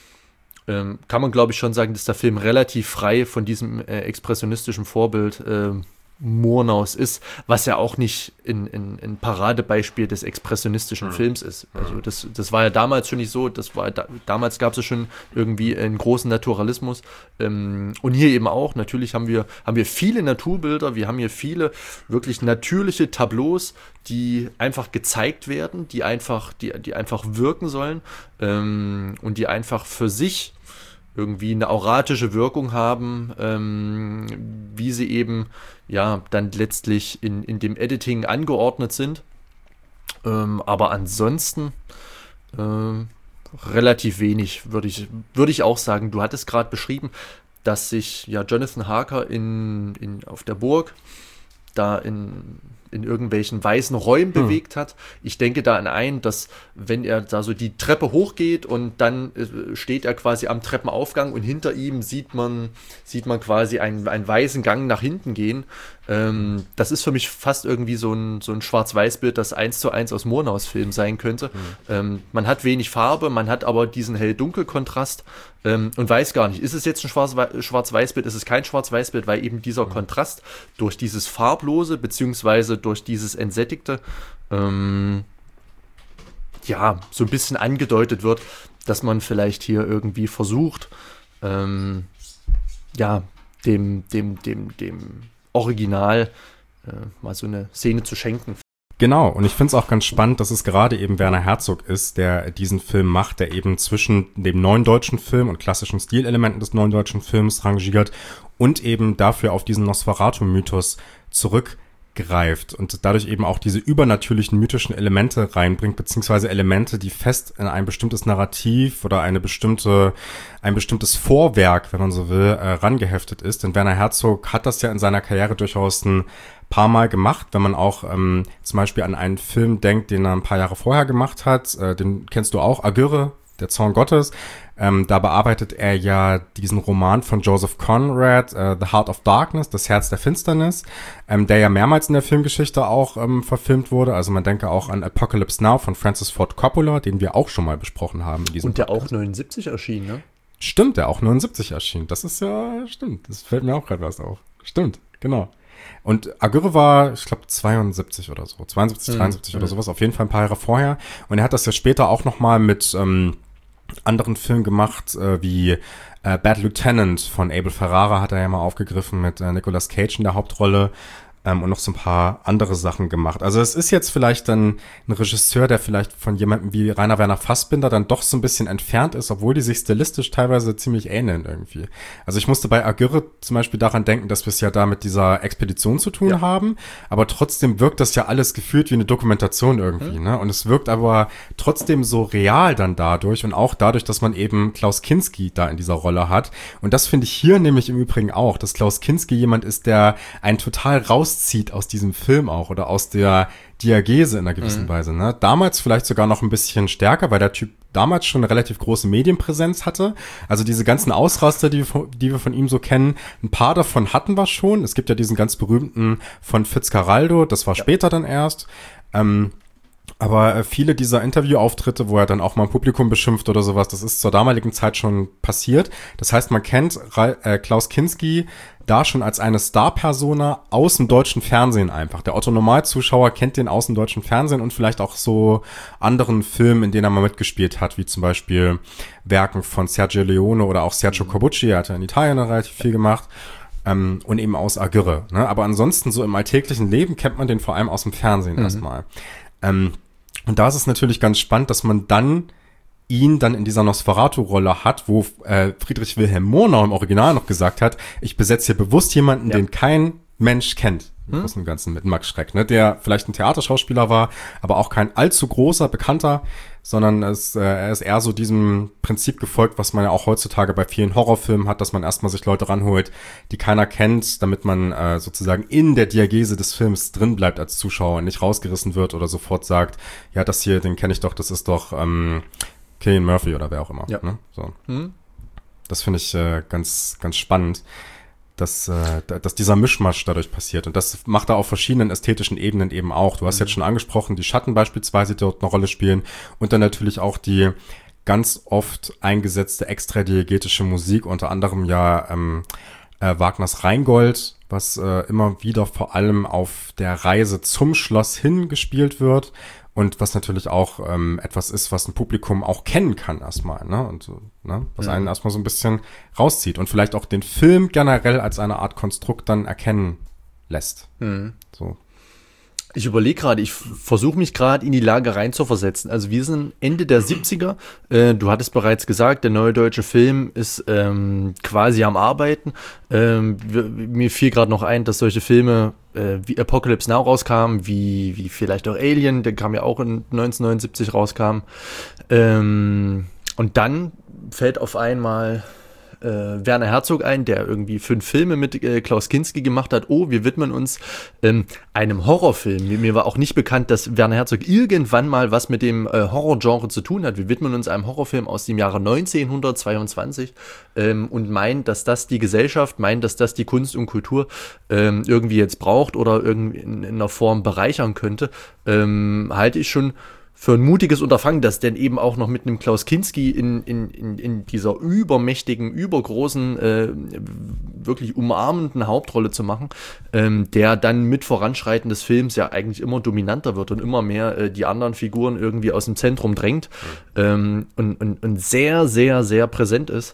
ähm, kann man, glaube ich, schon sagen, dass der Film relativ frei von diesem äh, expressionistischen Vorbild äh, Murnaus ist, was ja auch nicht ein, ein, ein Paradebeispiel des expressionistischen mhm. Films ist. Also das, das war ja damals schon nicht so, das war da, damals gab es ja schon irgendwie einen großen Naturalismus. Ähm, und hier eben auch, natürlich haben wir, haben wir viele Naturbilder, wir haben hier viele wirklich natürliche Tableaus, die einfach gezeigt werden, die einfach, die, die einfach wirken sollen ähm, und die einfach für sich irgendwie eine auratische Wirkung haben, ähm, wie sie eben ja dann letztlich in, in dem Editing angeordnet sind. Ähm, aber ansonsten ähm, relativ wenig, würde ich, würde ich auch sagen. Du hattest gerade beschrieben, dass sich ja Jonathan Harker in, in, auf der Burg da in in irgendwelchen weißen Räumen hm. bewegt hat. Ich denke da an einen, dass wenn er da so die Treppe hochgeht und dann äh, steht er quasi am Treppenaufgang und hinter ihm sieht man, sieht man quasi einen, einen weißen Gang nach hinten gehen. Ähm, das ist für mich fast irgendwie so ein, so ein Schwarz-Weiß-Bild, das eins zu eins aus Murnaus Film sein könnte. Hm. Ähm, man hat wenig Farbe, man hat aber diesen Hell-Dunkel-Kontrast ähm, und weiß gar nicht, ist es jetzt ein Schwarz-Weiß-Bild, ist es kein Schwarz-Weiß-Bild, weil eben dieser hm. Kontrast durch dieses Farblose beziehungsweise durch dieses Entsättigte ähm, ja, so ein bisschen angedeutet wird, dass man vielleicht hier irgendwie versucht, ähm, ja, dem, dem, dem, dem Original äh, mal so eine Szene zu schenken.
Genau, und ich finde es auch ganz spannend, dass es gerade eben Werner Herzog ist, der diesen Film macht, der eben zwischen dem neuen deutschen Film und klassischen Stilelementen des neuen deutschen Films rangiert und eben dafür auf diesen Nosferatu-Mythos zurückgreift und dadurch eben auch diese übernatürlichen mythischen Elemente reinbringt, beziehungsweise Elemente, die fest in ein bestimmtes Narrativ oder eine bestimmte, ein bestimmtes Vorwerk, wenn man so will, äh, rangeheftet ist. Denn Werner Herzog hat das ja in seiner Karriere durchaus ein paar Mal gemacht, wenn man auch ähm, zum Beispiel an einen Film denkt, den er ein paar Jahre vorher gemacht hat, äh, den kennst du auch, Agyre, der Zorn Gottes. Ähm, da bearbeitet er ja diesen Roman von Joseph Conrad, äh, The Heart of Darkness, das Herz der Finsternis, ähm, der ja mehrmals in der Filmgeschichte auch ähm, verfilmt wurde. Also man denke auch an Apocalypse Now von Francis Ford Coppola, den wir auch schon mal besprochen haben. In diesem
Und der
Podcast.
auch neunundsiebzig erschien, ne?
Stimmt, der auch neunundsiebzig erschien. Das ist ja, stimmt, das fällt mir auch gerade was auf. Stimmt, genau. Und Agyre war, ich glaube, zweiundsiebzig oder so, zweiundsiebzig, dreiundsiebzig mhm. oder sowas, auf jeden Fall ein paar Jahre vorher. Und er hat das ja später auch nochmal mit ähm, anderen Filmen gemacht, äh, wie äh, Bad Lieutenant von Abel Ferrara hat er ja mal aufgegriffen mit äh, Nicolas Cage in der Hauptrolle. Ähm, und noch so ein paar andere Sachen gemacht. Also es ist jetzt vielleicht dann ein Regisseur, der vielleicht von jemandem wie Rainer Werner Fassbinder dann doch so ein bisschen entfernt ist, obwohl die sich stilistisch teilweise ziemlich ähneln irgendwie. Also ich musste bei Agyre zum Beispiel daran denken, dass wir es ja da mit dieser Expedition zu tun ja. haben, aber trotzdem wirkt das ja alles gefühlt wie eine Dokumentation irgendwie, hm. ne? Und es wirkt aber trotzdem so real dann dadurch und auch dadurch, dass man eben Klaus Kinski da in dieser Rolle hat. Und das finde ich hier nämlich im Übrigen auch, dass Klaus Kinski jemand ist, der einen total raus zieht aus diesem Film auch oder aus der Diagese in einer gewissen mhm. Weise. Ne? Damals vielleicht sogar noch ein bisschen stärker, weil der Typ damals schon eine relativ große Medienpräsenz hatte. Also diese ganzen Ausraster, die wir, die wir von ihm so kennen, ein paar davon hatten wir schon. Es gibt ja diesen ganz berühmten von Fitzcarraldo, das war ja. später dann erst. Ähm, aber viele dieser Interviewauftritte, wo er dann auch mal ein Publikum beschimpft oder sowas, das ist zur damaligen Zeit schon passiert. Das heißt, man kennt äh, Klaus Kinski da schon als eine Star-Persona aus dem deutschen Fernsehen einfach. Der Otto-Normalzuschauer kennt den aus dem deutschen Fernsehen und vielleicht auch so anderen Filmen, in denen er mal mitgespielt hat, wie zum Beispiel Werken von Sergio Leone oder auch Sergio Corbucci. Er hat ja in Italien relativ viel gemacht. Ähm, und eben aus Aguirre. Ne? Aber ansonsten so im alltäglichen Leben kennt man den vor allem aus dem Fernsehen mhm. erstmal. Ähm, und da ist es natürlich ganz spannend, dass man dann ihn dann in dieser Nosferatu-Rolle hat, wo äh, Friedrich Wilhelm Murnau im Original noch gesagt hat, ich besetze hier bewusst jemanden, ja. den kein Mensch kennt. Im Großen und Ganzen mit Max Schreck, ne? Der vielleicht ein Theaterschauspieler war, aber auch kein allzu großer, bekannter, sondern es, äh, er ist eher so diesem Prinzip gefolgt, was man ja auch heutzutage bei vielen Horrorfilmen hat, dass man erstmal sich Leute ranholt, die keiner kennt, damit man äh, sozusagen in der Diagese des Films drin bleibt als Zuschauer und nicht rausgerissen wird oder sofort sagt, ja, das hier, den kenne ich doch, das ist doch ähm, Cillian Murphy oder wer auch immer. Ja. Ne? So. Mhm. Das finde ich äh, ganz, ganz spannend, dass, äh, dass dieser Mischmasch dadurch passiert. Und das macht er auf verschiedenen ästhetischen Ebenen eben auch. Du hast mhm. jetzt schon angesprochen, die Schatten beispielsweise, die dort eine Rolle spielen. Und dann natürlich auch die ganz oft eingesetzte extradiegetische Musik, unter anderem ja ähm, äh, Wagners Rheingold, was äh, immer wieder vor allem auf der Reise zum Schloss hin gespielt wird. Und was natürlich auch ähm, etwas ist, was ein Publikum auch kennen kann erstmal, ne? Und so, ne? Was mhm. einen erstmal so ein bisschen rauszieht und vielleicht auch den Film generell als eine Art Konstrukt dann erkennen lässt. Mhm. So.
Ich überlege gerade, ich versuche mich gerade in die Lage rein zu versetzen. Also wir sind Ende der siebziger. Äh, du hattest bereits gesagt, der neue deutsche Film ist ähm, quasi am Arbeiten. Ähm, wir, mir fiel gerade noch ein, dass solche Filme äh, wie Apocalypse Now rauskamen, wie, wie vielleicht auch Alien, der kam ja auch in neunzehnhundertneunundsiebzig rauskam. Ähm, und dann fällt auf einmal Äh, Werner Herzog ein, der irgendwie fünf Filme mit äh, Klaus Kinski gemacht hat. Oh, wir widmen uns ähm, einem Horrorfilm. Mir, mir war auch nicht bekannt, dass Werner Herzog irgendwann mal was mit dem äh, Horrorgenre zu tun hat. Wir widmen uns einem Horrorfilm aus dem Jahre neunzehnhundertzweiundzwanzig ähm, und meinen, dass das die Gesellschaft, meinen, dass das die Kunst und Kultur ähm, irgendwie jetzt braucht oder irgendwie in, in einer Form bereichern könnte, ähm, halte ich schon für ein mutiges Unterfangen, das denn eben auch noch mit einem Klaus Kinski in, in, in, in dieser übermächtigen, übergroßen, äh, wirklich umarmenden Hauptrolle zu machen, ähm, der dann mit Voranschreiten des Films ja eigentlich immer dominanter wird und immer mehr äh, die anderen Figuren irgendwie aus dem Zentrum drängt mhm. ähm, und, und, und sehr, sehr, sehr präsent ist.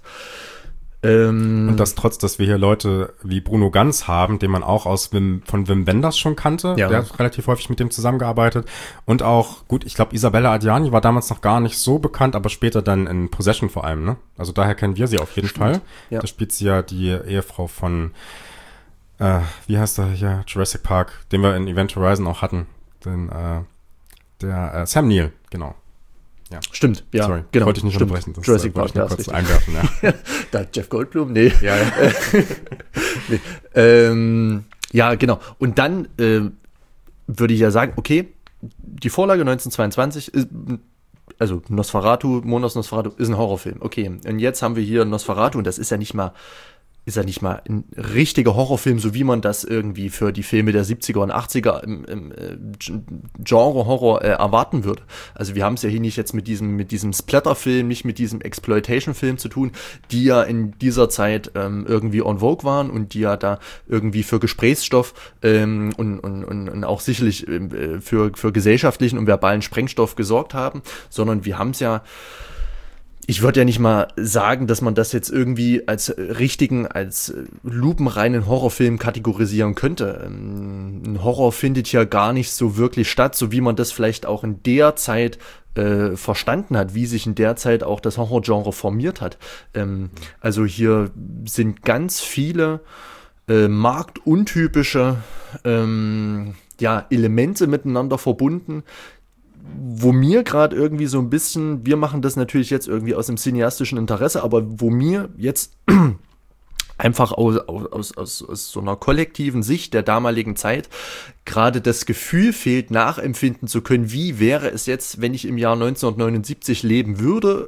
Und das trotz, dass wir hier Leute wie Bruno Ganz haben, den man auch aus Wim, von Wim Wenders schon kannte. Ja. Der hat relativ häufig mit dem zusammengearbeitet. Und auch, gut, ich glaube, Isabella Adjani war damals noch gar nicht so bekannt, aber später dann in Possession vor allem, ne? Also daher kennen wir sie auf jeden Stimmt. Fall. Ja. Da spielt sie ja die Ehefrau von, äh, wie heißt der hier, Jurassic Park, den wir in Event Horizon auch hatten. Den, äh, der, äh, Sam Neill, genau.
Ja. Stimmt, ja,
Sorry,
genau.
Wollte ich nicht
Stimmt.
unterbrechen. Das
Jurassic
Park,
ja,
kurz einwerfen, ja.
Da Jeff Goldblum, nee.
Ja, ja.
nee. Ähm, ja, genau. Und dann äh, würde ich ja sagen, okay, die Vorlage neunzehnhundertzweiundzwanzig ist, also Nosferatu, Monos Nosferatu ist ein Horrorfilm. Okay, und jetzt haben wir hier Nosferatu und das ist ja nicht mal ist ja nicht mal ein richtiger Horrorfilm, so wie man das irgendwie für die Filme der siebziger und achtziger im, im äh, Genre-Horror äh, erwarten würde. Also wir haben es ja hier nicht jetzt mit diesem mit diesem Splatter-Film, nicht mit diesem Exploitation-Film zu tun, die ja in dieser Zeit ähm, irgendwie en vogue waren und die ja da irgendwie für Gesprächsstoff ähm, und, und, und, und auch sicherlich äh, für, für gesellschaftlichen und verbalen Sprengstoff gesorgt haben, sondern wir haben es ja Ich würde ja nicht mal sagen, dass man das jetzt irgendwie als richtigen, als lupenreinen Horrorfilm kategorisieren könnte. Ein Horror findet ja gar nicht so wirklich statt, so wie man das vielleicht auch in der Zeit äh, verstanden hat, wie sich in der Zeit auch das Horrorgenre formiert hat. Ähm, also hier sind ganz viele äh, marktuntypische ähm, ja, Elemente miteinander verbunden, wo mir gerade irgendwie so ein bisschen, wir machen das natürlich jetzt irgendwie aus dem cineastischen Interesse, aber wo mir jetzt einfach aus, aus, aus, aus so einer kollektiven Sicht der damaligen Zeit gerade das Gefühl fehlt, nachempfinden zu können, wie wäre es jetzt, wenn ich im Jahr neunzehnhundertneunundsiebzig leben würde,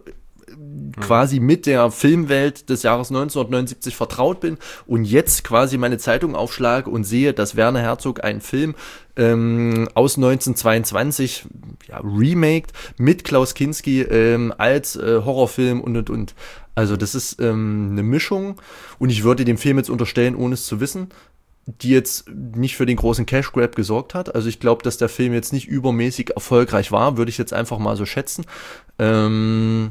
quasi mit der Filmwelt des Jahres neunzehnhundertneunundsiebzig vertraut bin und jetzt quasi meine Zeitung aufschlage und sehe, dass Werner Herzog einen Film ähm, aus neunzehnhundertzweiundzwanzig ja, remaked mit Klaus Kinski ähm, als äh, Horrorfilm und und und. Also das ist ähm, eine Mischung und ich würde dem Film jetzt unterstellen, ohne es zu wissen, die jetzt nicht für den großen Cash Grab gesorgt hat. Also ich glaube, dass der Film jetzt nicht übermäßig erfolgreich war, würde ich jetzt einfach mal so schätzen. Ähm,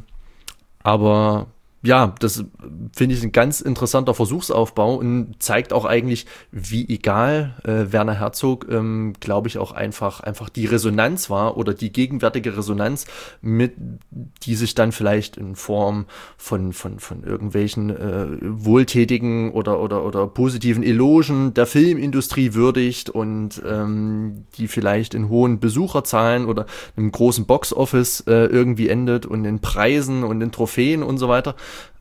aber ja, das finde ich ein ganz interessanter Versuchsaufbau und zeigt auch eigentlich, wie egal äh, Werner Herzog, ähm, glaube ich, auch einfach, einfach die Resonanz war oder die gegenwärtige Resonanz, mit, die sich dann vielleicht in Form von, von, von irgendwelchen äh, wohltätigen oder, oder, oder positiven Elogen der Filmindustrie würdigt und ähm, die vielleicht in hohen Besucherzahlen oder einem großen Boxoffice äh, irgendwie endet und in Preisen und in Trophäen und so weiter.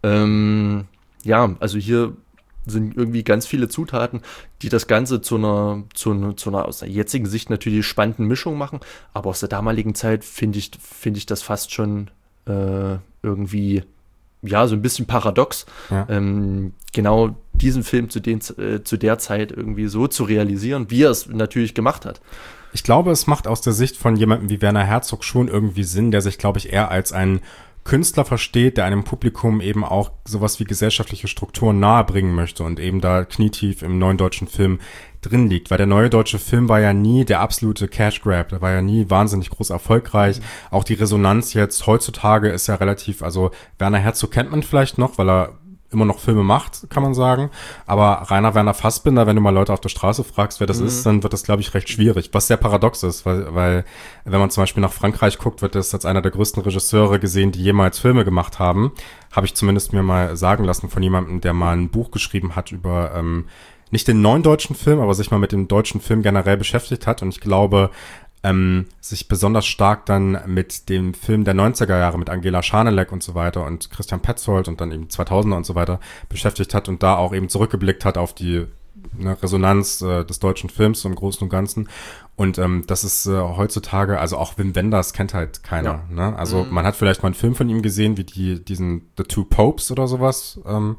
Ähm, ja, also hier sind irgendwie ganz viele Zutaten, die das Ganze zu einer, zu einer, zu einer aus der jetzigen Sicht natürlich spannenden Mischung machen, aber aus der damaligen Zeit finde ich, finde ich das fast schon äh, irgendwie, ja, so ein bisschen paradox, ja. ähm, genau diesen Film zu, den, äh, zu der Zeit irgendwie so zu realisieren, wie er es natürlich gemacht hat.
Ich glaube, es macht aus der Sicht von jemandem wie Werner Herzog schon irgendwie Sinn, der sich, glaube ich, eher als ein Künstler versteht, der einem Publikum eben auch sowas wie gesellschaftliche Strukturen nahebringen möchte und eben da knietief im neuen deutschen Film drin liegt. Weil der neue deutsche Film war ja nie der absolute Cash Grab, der war ja nie wahnsinnig groß erfolgreich. Mhm. Auch die Resonanz jetzt heutzutage ist ja relativ, also Werner Herzog kennt man vielleicht noch, weil er immer noch Filme macht, kann man sagen. Aber Rainer Werner Fassbinder, wenn du mal Leute auf der Straße fragst, wer das mhm. ist, dann wird das, glaube ich, recht schwierig. Was sehr paradox ist, weil, weil wenn man zum Beispiel nach Frankreich guckt, wird das als einer der größten Regisseure gesehen, die jemals Filme gemacht haben. Habe ich zumindest mir mal sagen lassen von jemandem, der mal ein Buch geschrieben hat über ähm, nicht den neuen deutschen Film, aber sich mal mit dem deutschen Film generell beschäftigt hat. Und ich glaube, Ähm, sich besonders stark dann mit dem Film der neunziger Jahre mit Angela Schanelek und so weiter und Christian Petzold und dann eben zweitausender und so weiter beschäftigt hat und da auch eben zurückgeblickt hat auf die ne, Resonanz äh, des deutschen Films im Großen und Ganzen. Und ähm, das ist äh, heutzutage, also auch Wim Wenders kennt halt keiner. Ja. Ne? Also mhm. man hat vielleicht mal einen Film von ihm gesehen, wie die diesen The Two Popes oder sowas, ähm,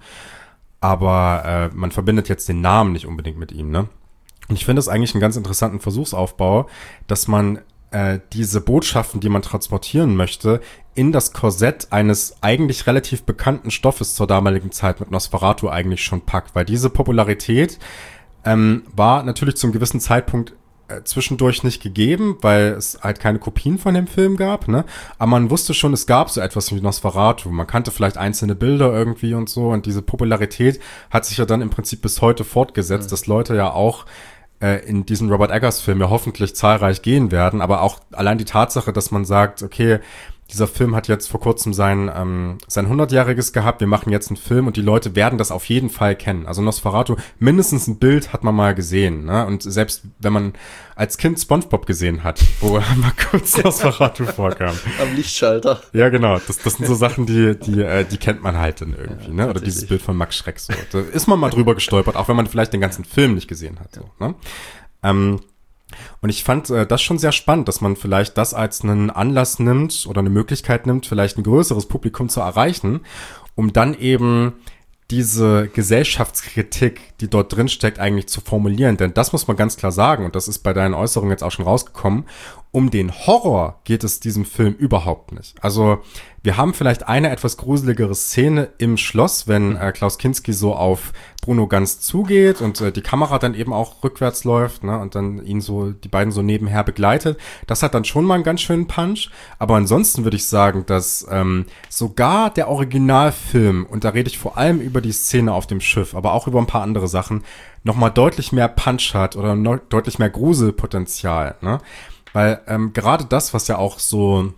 aber äh, man verbindet jetzt den Namen nicht unbedingt mit ihm, ne? Und ich finde es eigentlich einen ganz interessanten Versuchsaufbau, dass man äh, diese Botschaften, die man transportieren möchte, in das Korsett eines eigentlich relativ bekannten Stoffes zur damaligen Zeit mit Nosferatu eigentlich schon packt. Weil diese Popularität ähm, war natürlich zum gewissen Zeitpunkt äh, zwischendurch nicht gegeben, weil es halt keine Kopien von dem Film gab, ne? Aber man wusste schon, es gab so etwas wie Nosferatu. Man kannte vielleicht einzelne Bilder irgendwie und so. Und diese Popularität hat sich ja dann im Prinzip bis heute fortgesetzt, mhm. dass Leute ja auch in diesen Robert Eggers-Film ja hoffentlich zahlreich gehen werden, aber auch allein die Tatsache, dass man sagt, okay, dieser Film hat jetzt vor kurzem sein ähm, sein hundertjähriges gehabt, wir machen jetzt einen Film und die Leute werden das auf jeden Fall kennen. Also Nosferatu, mindestens ein Bild hat man mal gesehen, ne? Und selbst wenn man als Kind SpongeBob gesehen hat, wo mal kurz Nosferatu vorkam.
Am Lichtschalter.
Ja, genau. Das, das sind so Sachen, die die äh, die kennt man halt dann irgendwie, ja, ne? Oder dieses Bild von Max Schreck so. Da ist man mal drüber gestolpert, auch wenn man vielleicht den ganzen Film nicht gesehen hat. So, ne? Ähm, Und ich fand äh, das schon sehr spannend, dass man vielleicht das als einen Anlass nimmt oder eine Möglichkeit nimmt, vielleicht ein größeres Publikum zu erreichen, um dann eben diese Gesellschaftskritik, die dort drin steckt, eigentlich zu formulieren. Denn das muss man ganz klar sagen, und das ist bei deinen Äußerungen jetzt auch schon rausgekommen, um den Horror geht es diesem Film überhaupt nicht. Also wir haben vielleicht eine etwas gruseligere Szene im Schloss, wenn äh, Klaus Kinski so auf Bruno Ganz zugeht und äh, die Kamera dann eben auch rückwärts läuft, ne, und dann ihn so, die beiden so nebenher begleitet. Das hat dann schon mal einen ganz schönen Punch. Aber ansonsten würde ich sagen, dass ähm, sogar der Originalfilm, und da rede ich vor allem über die Szene auf dem Schiff, aber auch über ein paar andere Sachen, nochmal deutlich mehr Punch hat oder no- deutlich mehr Gruselpotenzial, ne? Weil ähm, gerade das, was ja auch so,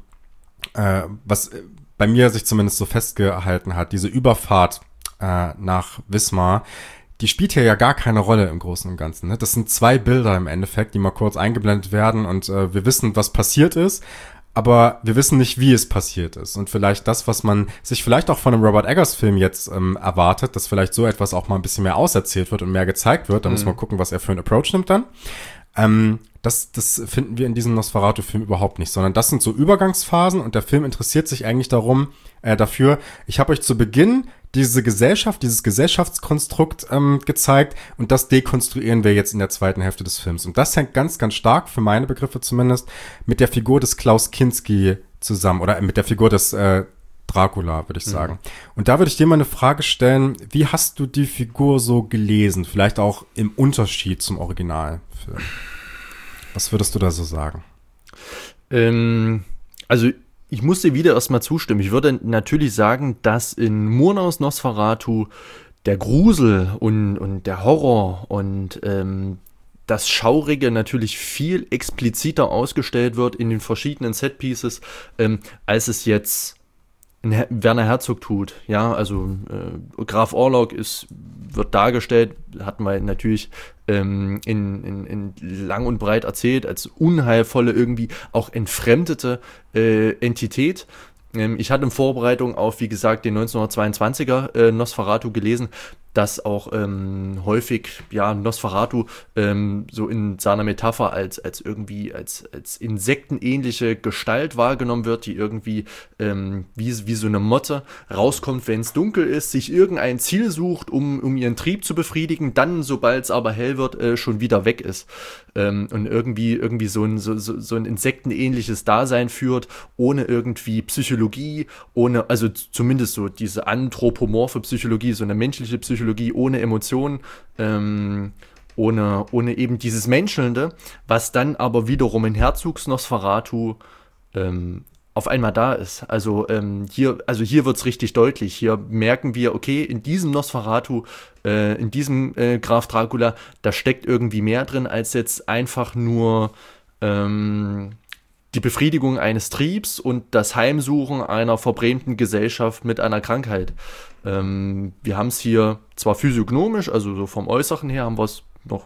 äh, was bei mir sich zumindest so festgehalten hat, diese Überfahrt äh, nach Wismar, die spielt hier ja gar keine Rolle im Großen und Ganzen. Ne? Das sind zwei Bilder im Endeffekt, die mal kurz eingeblendet werden und äh, wir wissen, was passiert ist. aber wir wissen nicht, wie es passiert ist. Und vielleicht das, was man sich vielleicht auch von einem Robert Eggers-Film jetzt ähm, erwartet, dass vielleicht so etwas auch mal ein bisschen mehr auserzählt wird und mehr gezeigt wird. Da mhm. muss man gucken, was er für einen Approach nimmt dann. Ähm, das, das finden wir in diesem Nosferatu-Film überhaupt nicht, sondern das sind so Übergangsphasen und der Film interessiert sich eigentlich darum, äh, dafür, ich habe euch zu Beginn diese Gesellschaft, dieses Gesellschaftskonstrukt ähm, gezeigt und das dekonstruieren wir jetzt in der zweiten Hälfte des Films. Und das hängt ganz, ganz stark, für meine Begriffe zumindest, mit der Figur des Klaus Kinski zusammen oder mit der Figur des äh, Dracula, würde ich sagen. Mhm. Und da würde ich dir mal eine Frage stellen, wie hast du die Figur so gelesen? Vielleicht auch im Unterschied zum Originalfilm. Was würdest du da so sagen?
Ähm, also ich muss dir wieder erstmal zustimmen. Ich würde natürlich sagen, dass in Murnaus Nosferatu der Grusel und, und der Horror und ähm, das Schaurige natürlich viel expliziter ausgestellt wird in den verschiedenen Setpieces, ähm, als es jetzt in Her- Werner Herzog tut. Ja, also äh, Graf Orlok ist, wird dargestellt, hatten wir natürlich ähm, in, in, in lang und breit erzählt, als unheilvolle, irgendwie auch entfremdete äh, Entität. Ähm, ich hatte in Vorbereitung auf, wie gesagt, den neunzehnhundertzweiundzwanziger äh, Nosferatu gelesen, dass auch ähm, häufig ja Nosferatu ähm, so in seiner Metapher als, als irgendwie als, als insektenähnliche Gestalt wahrgenommen wird, die irgendwie ähm, wie, wie so eine Motte rauskommt, wenn es dunkel ist, sich irgendein Ziel sucht, um, um ihren Trieb zu befriedigen, dann, sobald es aber hell wird, äh, schon wieder weg ist. Ähm, und irgendwie, irgendwie so ein, so, so, so ein insektenähnliches Dasein führt, ohne irgendwie Psychologie, ohne, also zumindest so diese anthropomorphe Psychologie, so eine menschliche Psychologie, ohne Emotionen, ähm, ohne, ohne eben dieses Menschelnde, was dann aber wiederum in Herzogs Nosferatu ähm, auf einmal da ist. Also ähm, hier, also hier wird es richtig deutlich. Hier merken wir, okay, in diesem Nosferatu, äh, in diesem äh, Graf Dracula, da steckt irgendwie mehr drin, als jetzt einfach nur ähm, die Befriedigung eines Triebs und das Heimsuchen einer verbrämten Gesellschaft mit einer Krankheit. Ähm, wir haben es hier zwar physiognomisch, also so vom Äußeren her, haben wir es noch,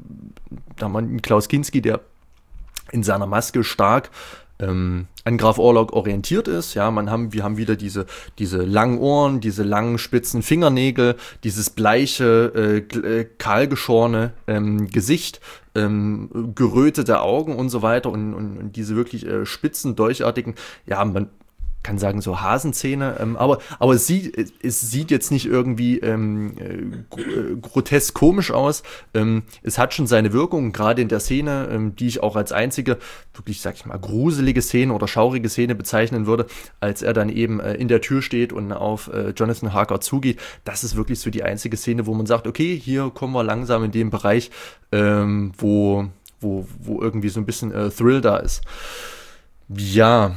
da haben wir einen Klaus Kinski, der in seiner Maske stark ähm, an Graf Orlok orientiert ist. Ja, man haben, wir haben wieder diese, diese langen Ohren, diese langen spitzen Fingernägel, dieses bleiche, äh, kahlgeschorene ähm, Gesicht, ähm, gerötete Augen und so weiter und, und, und diese wirklich äh, spitzen, dolchartigen, ja, man kann sagen so Hasenzähne, ähm, aber, aber es, sieht, es sieht jetzt nicht irgendwie ähm, äh, grotesk komisch aus. Ähm, es hat schon seine Wirkung, gerade in der Szene, ähm, die ich auch als einzige, wirklich, sag ich mal, gruselige Szene oder schaurige Szene bezeichnen würde, als er dann eben äh, in der Tür steht und auf äh, Jonathan Harker zugeht. Das ist wirklich so die einzige Szene, wo man sagt, okay, hier kommen wir langsam in den Bereich, ähm, wo, wo, wo irgendwie so ein bisschen äh, Thrill da ist. Ja,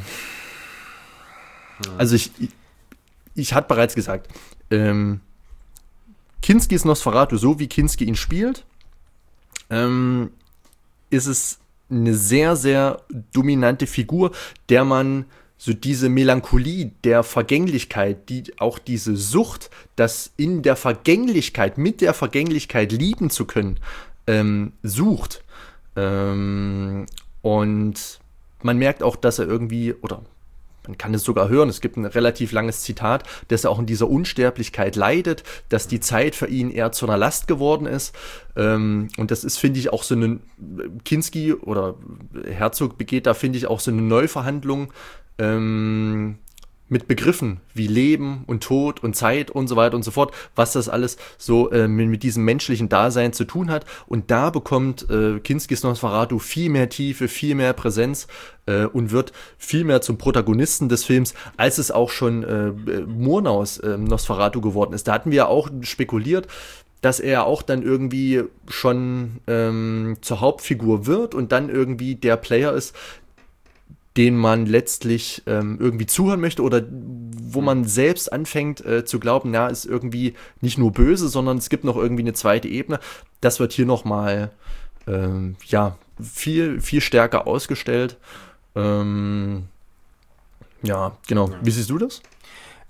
also ich, ich, ich hatte bereits gesagt, ähm, Kinskis Nosferatu, so wie Kinski ihn spielt, ähm, ist es eine sehr, sehr dominante Figur, der man so diese Melancholie der Vergänglichkeit, die auch diese Sucht, das in der Vergänglichkeit, mit der Vergänglichkeit lieben zu können, ähm, sucht. Ähm, und man merkt auch, dass er irgendwie, oder man kann es sogar hören, es gibt ein relativ langes Zitat, dass er auch in dieser Unsterblichkeit leidet, dass die Zeit für ihn eher zu einer Last geworden ist. Ähm, und das ist, finde ich, auch so eine, Kinski oder Herzog begeht da, finde ich, auch so eine Neuverhandlung ähm, mit Begriffen wie Leben und Tod und Zeit und so weiter und so fort, was das alles so äh, mit, mit diesem menschlichen Dasein zu tun hat. Und da bekommt äh, Kinskis Nosferatu viel mehr Tiefe, viel mehr Präsenz äh, und wird viel mehr zum Protagonisten des Films, als es auch schon äh, Murnaus äh, Nosferatu geworden ist. Da hatten wir ja auch spekuliert, dass er auch dann irgendwie schon ähm, zur Hauptfigur wird und dann irgendwie der Player ist, den man letztlich ähm, irgendwie zuhören möchte oder wo man selbst anfängt äh, zu glauben, na, ist irgendwie nicht nur böse, sondern es gibt noch irgendwie eine zweite Ebene. Das wird hier nochmal ähm, ja, viel, viel stärker ausgestellt. Ähm, ja, genau. Wie siehst du das?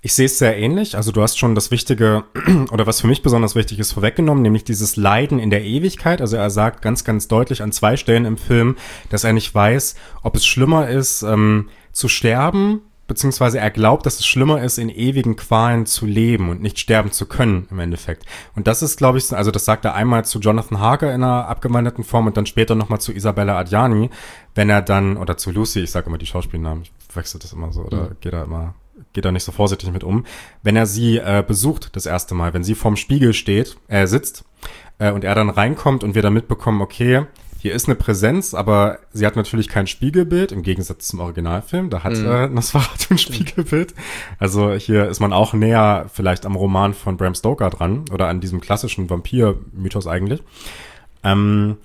Ich sehe es sehr ähnlich. Also du hast schon das Wichtige, oder was für mich besonders wichtig ist, vorweggenommen, nämlich dieses Leiden in der Ewigkeit. Also er sagt ganz, ganz deutlich an zwei Stellen im Film, dass er nicht weiß, ob es schlimmer ist, ähm, zu sterben, beziehungsweise er glaubt, dass es schlimmer ist, in ewigen Qualen zu leben und nicht sterben zu können im Endeffekt. Und das ist, glaube ich, also das sagt er einmal zu Jonathan Harker in einer abgewandelten Form und dann später nochmal zu Isabella Adjani, wenn er dann, oder zu Lucy, ich sage immer die Schauspielnamen, ich wechsle das immer so, oder mhm. gehe da immer... geht da nicht so vorsichtig mit um, wenn er sie äh, besucht das erste Mal, wenn sie vorm Spiegel steht, äh, sitzt äh, und er dann reinkommt und wir dann mitbekommen, okay, hier ist eine Präsenz, aber sie hat natürlich kein Spiegelbild, im Gegensatz zum Originalfilm, da hat mhm. äh, Nosferatu ein Spiegelbild. Also hier ist man auch näher vielleicht am Roman von Bram Stoker dran oder an diesem klassischen Vampir-Mythos eigentlich. Ähm,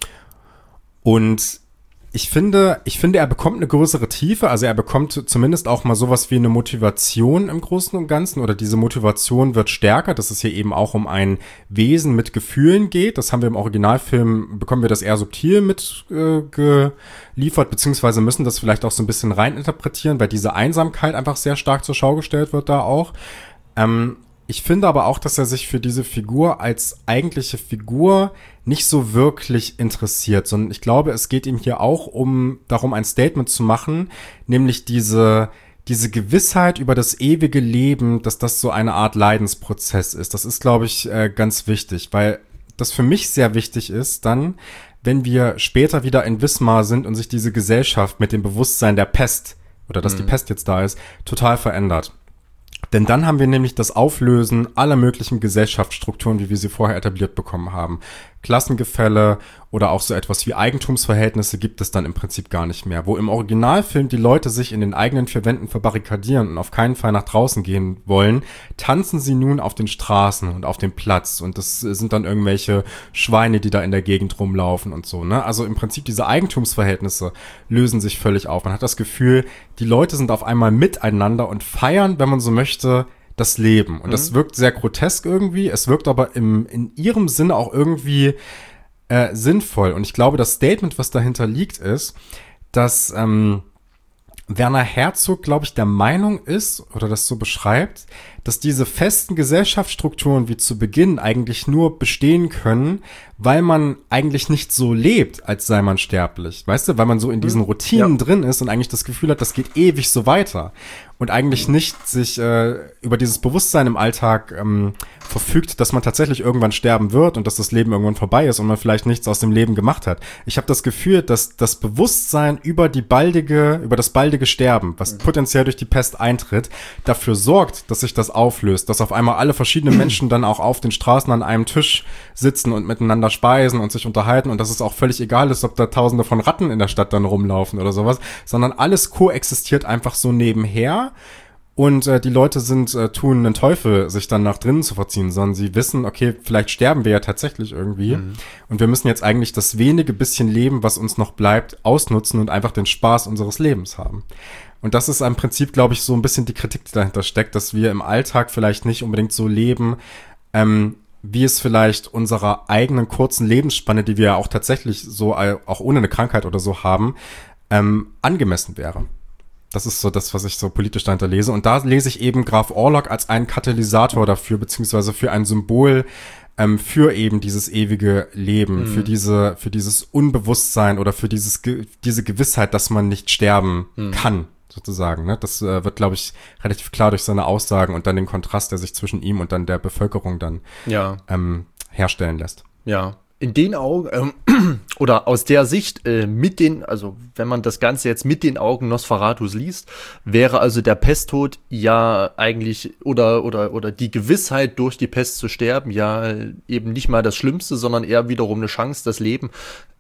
und Ich finde, ich finde, er bekommt eine größere Tiefe, also er bekommt zumindest auch mal sowas wie eine Motivation im Großen und Ganzen oder diese Motivation wird stärker, dass es hier eben auch um ein Wesen mit Gefühlen geht. Das haben wir im Originalfilm, bekommen wir das eher subtil mit äh, geliefert, beziehungsweise müssen das vielleicht auch so ein bisschen reininterpretieren, weil diese Einsamkeit einfach sehr stark zur Schau gestellt wird da auch. Ähm, Ich finde aber auch, dass er sich für diese Figur als eigentliche Figur nicht so wirklich interessiert, sondern ich glaube, es geht ihm hier auch um darum, ein Statement zu machen, nämlich diese diese Gewissheit über das ewige Leben, dass das so eine Art Leidensprozess ist. Das ist, glaube ich, äh, ganz wichtig, weil das für mich sehr wichtig ist, dann, wenn wir später wieder in Wismar sind und sich diese Gesellschaft mit dem Bewusstsein der Pest oder dass mhm. die Pest jetzt da ist, total verändert. Denn dann haben wir nämlich das Auflösen aller möglichen Gesellschaftsstrukturen, wie wir sie vorher etabliert bekommen haben. Klassengefälle oder auch so etwas wie Eigentumsverhältnisse gibt es dann im Prinzip gar nicht mehr. Wo im Originalfilm die Leute sich in den eigenen vier Wänden verbarrikadieren und auf keinen Fall nach draußen gehen wollen, tanzen sie nun auf den Straßen und auf dem Platz. Und das sind dann irgendwelche Schweine, die da in der Gegend rumlaufen und so, ne? Also im Prinzip diese Eigentumsverhältnisse lösen sich völlig auf. Man hat das Gefühl, die Leute sind auf einmal miteinander und feiern, wenn man so möchte, das Leben. Und mhm. das wirkt sehr grotesk irgendwie. Es wirkt aber im, in ihrem Sinne auch irgendwie äh, sinnvoll. Und ich glaube, das Statement, was dahinter liegt, ist, dass ähm, Werner Herzog, glaube ich, der Meinung ist, oder das so beschreibt, dass diese festen Gesellschaftsstrukturen wie zu Beginn eigentlich nur bestehen können, weil man eigentlich nicht so lebt, als sei man sterblich. Weißt du, weil man so in diesen Routinen ja. drin ist und eigentlich das Gefühl hat, das geht ewig so weiter. Und eigentlich nicht sich äh, über dieses Bewusstsein im Alltag ähm, verfügt, dass man tatsächlich irgendwann sterben wird und dass das Leben irgendwann vorbei ist und man vielleicht nichts aus dem Leben gemacht hat. Ich habe das Gefühl, dass das Bewusstsein über die baldige, über das baldige Sterben, was mhm. potenziell durch die Pest eintritt, dafür sorgt, dass sich das auflöst, dass auf einmal alle verschiedenen Menschen dann auch auf den Straßen an einem Tisch sitzen und miteinander speisen und sich unterhalten und dass es auch völlig egal ist, ob da tausende von Ratten in der Stadt dann rumlaufen oder sowas, sondern alles koexistiert einfach so nebenher. Und äh, die Leute sind äh, tun einen Teufel, sich dann nach drinnen zu verziehen, sondern sie wissen, okay, vielleicht sterben wir ja tatsächlich irgendwie. Mhm. Und wir müssen jetzt eigentlich das wenige bisschen Leben, was uns noch bleibt, ausnutzen und einfach den Spaß unseres Lebens haben. Und das ist im Prinzip, glaube ich, so ein bisschen die Kritik, die dahinter steckt, dass wir im Alltag vielleicht nicht unbedingt so leben, ähm, wie es vielleicht unserer eigenen kurzen Lebensspanne, die wir ja auch tatsächlich so, auch ohne eine Krankheit oder so haben, ähm, angemessen wäre. Das ist so das, was ich so politisch dahinter lese. Und da lese ich eben Graf Orlok als einen Katalysator dafür, beziehungsweise für ein Symbol ähm, für eben dieses ewige Leben, mhm. für diese, für dieses Unbewusstsein oder für dieses, diese Gewissheit, dass man nicht sterben mhm. kann, sozusagen. Ne? Das äh, wird, glaube ich, relativ klar durch seine Aussagen und dann den Kontrast, der sich zwischen ihm und dann der Bevölkerung dann
ja.
ähm, herstellen lässt.
Ja. In den Augen, ähm, oder aus der Sicht, äh, mit den, also wenn man das Ganze jetzt mit den Augen Nosferatus liest, wäre also der Pesttod ja eigentlich, oder, oder, oder die Gewissheit, durch die Pest zu sterben, ja eben nicht mal das Schlimmste, sondern eher wiederum eine Chance, das Leben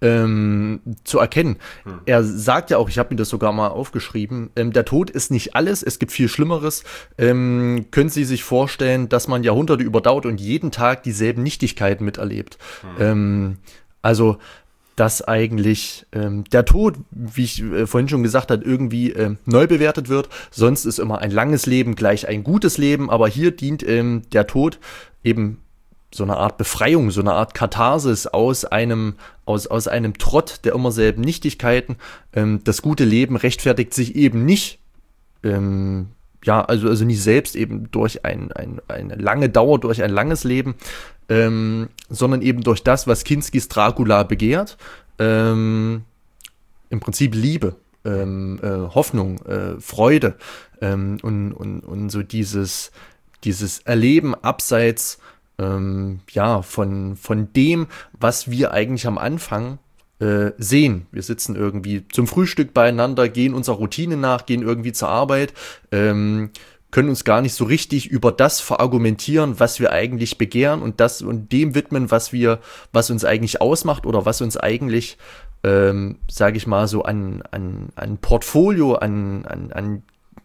ähm, zu erkennen. Hm. Er sagt ja auch, ich habe mir das sogar mal aufgeschrieben, ähm, der Tod ist nicht alles, es gibt viel Schlimmeres. Ähm, können Sie sich vorstellen, dass man Jahrhunderte überdauert und jeden Tag dieselben Nichtigkeiten miterlebt? Hm. Ähm, Also, dass eigentlich ähm, der Tod, wie ich äh, vorhin schon gesagt habe, irgendwie äh, neu bewertet wird. Sonst ist immer ein langes Leben gleich ein gutes Leben, aber hier dient ähm, der Tod eben so eine Art Befreiung, so eine Art Katharsis aus einem, aus, aus einem Trott der immer selben Nichtigkeiten. Ähm, das gute Leben rechtfertigt sich eben nicht ähm, ja, also, also nicht selbst eben durch ein, ein, eine lange Dauer, durch ein langes Leben, ähm, sondern eben durch das, was Kinskis Dracula begehrt, ähm, im Prinzip Liebe, ähm, äh, Hoffnung, äh, Freude ähm, und, und, und so dieses, dieses Erleben abseits ähm, ja, von, von dem, was wir eigentlich am Anfang äh, sehen. Wir sitzen irgendwie zum Frühstück beieinander, gehen unserer Routine nach, gehen irgendwie zur Arbeit, ähm, können uns gar nicht so richtig über das verargumentieren, was wir eigentlich begehren und das und dem widmen, was wir, was uns eigentlich ausmacht oder was uns eigentlich, ähm, sage ich mal, so an, an, an Portfolio, an, an, an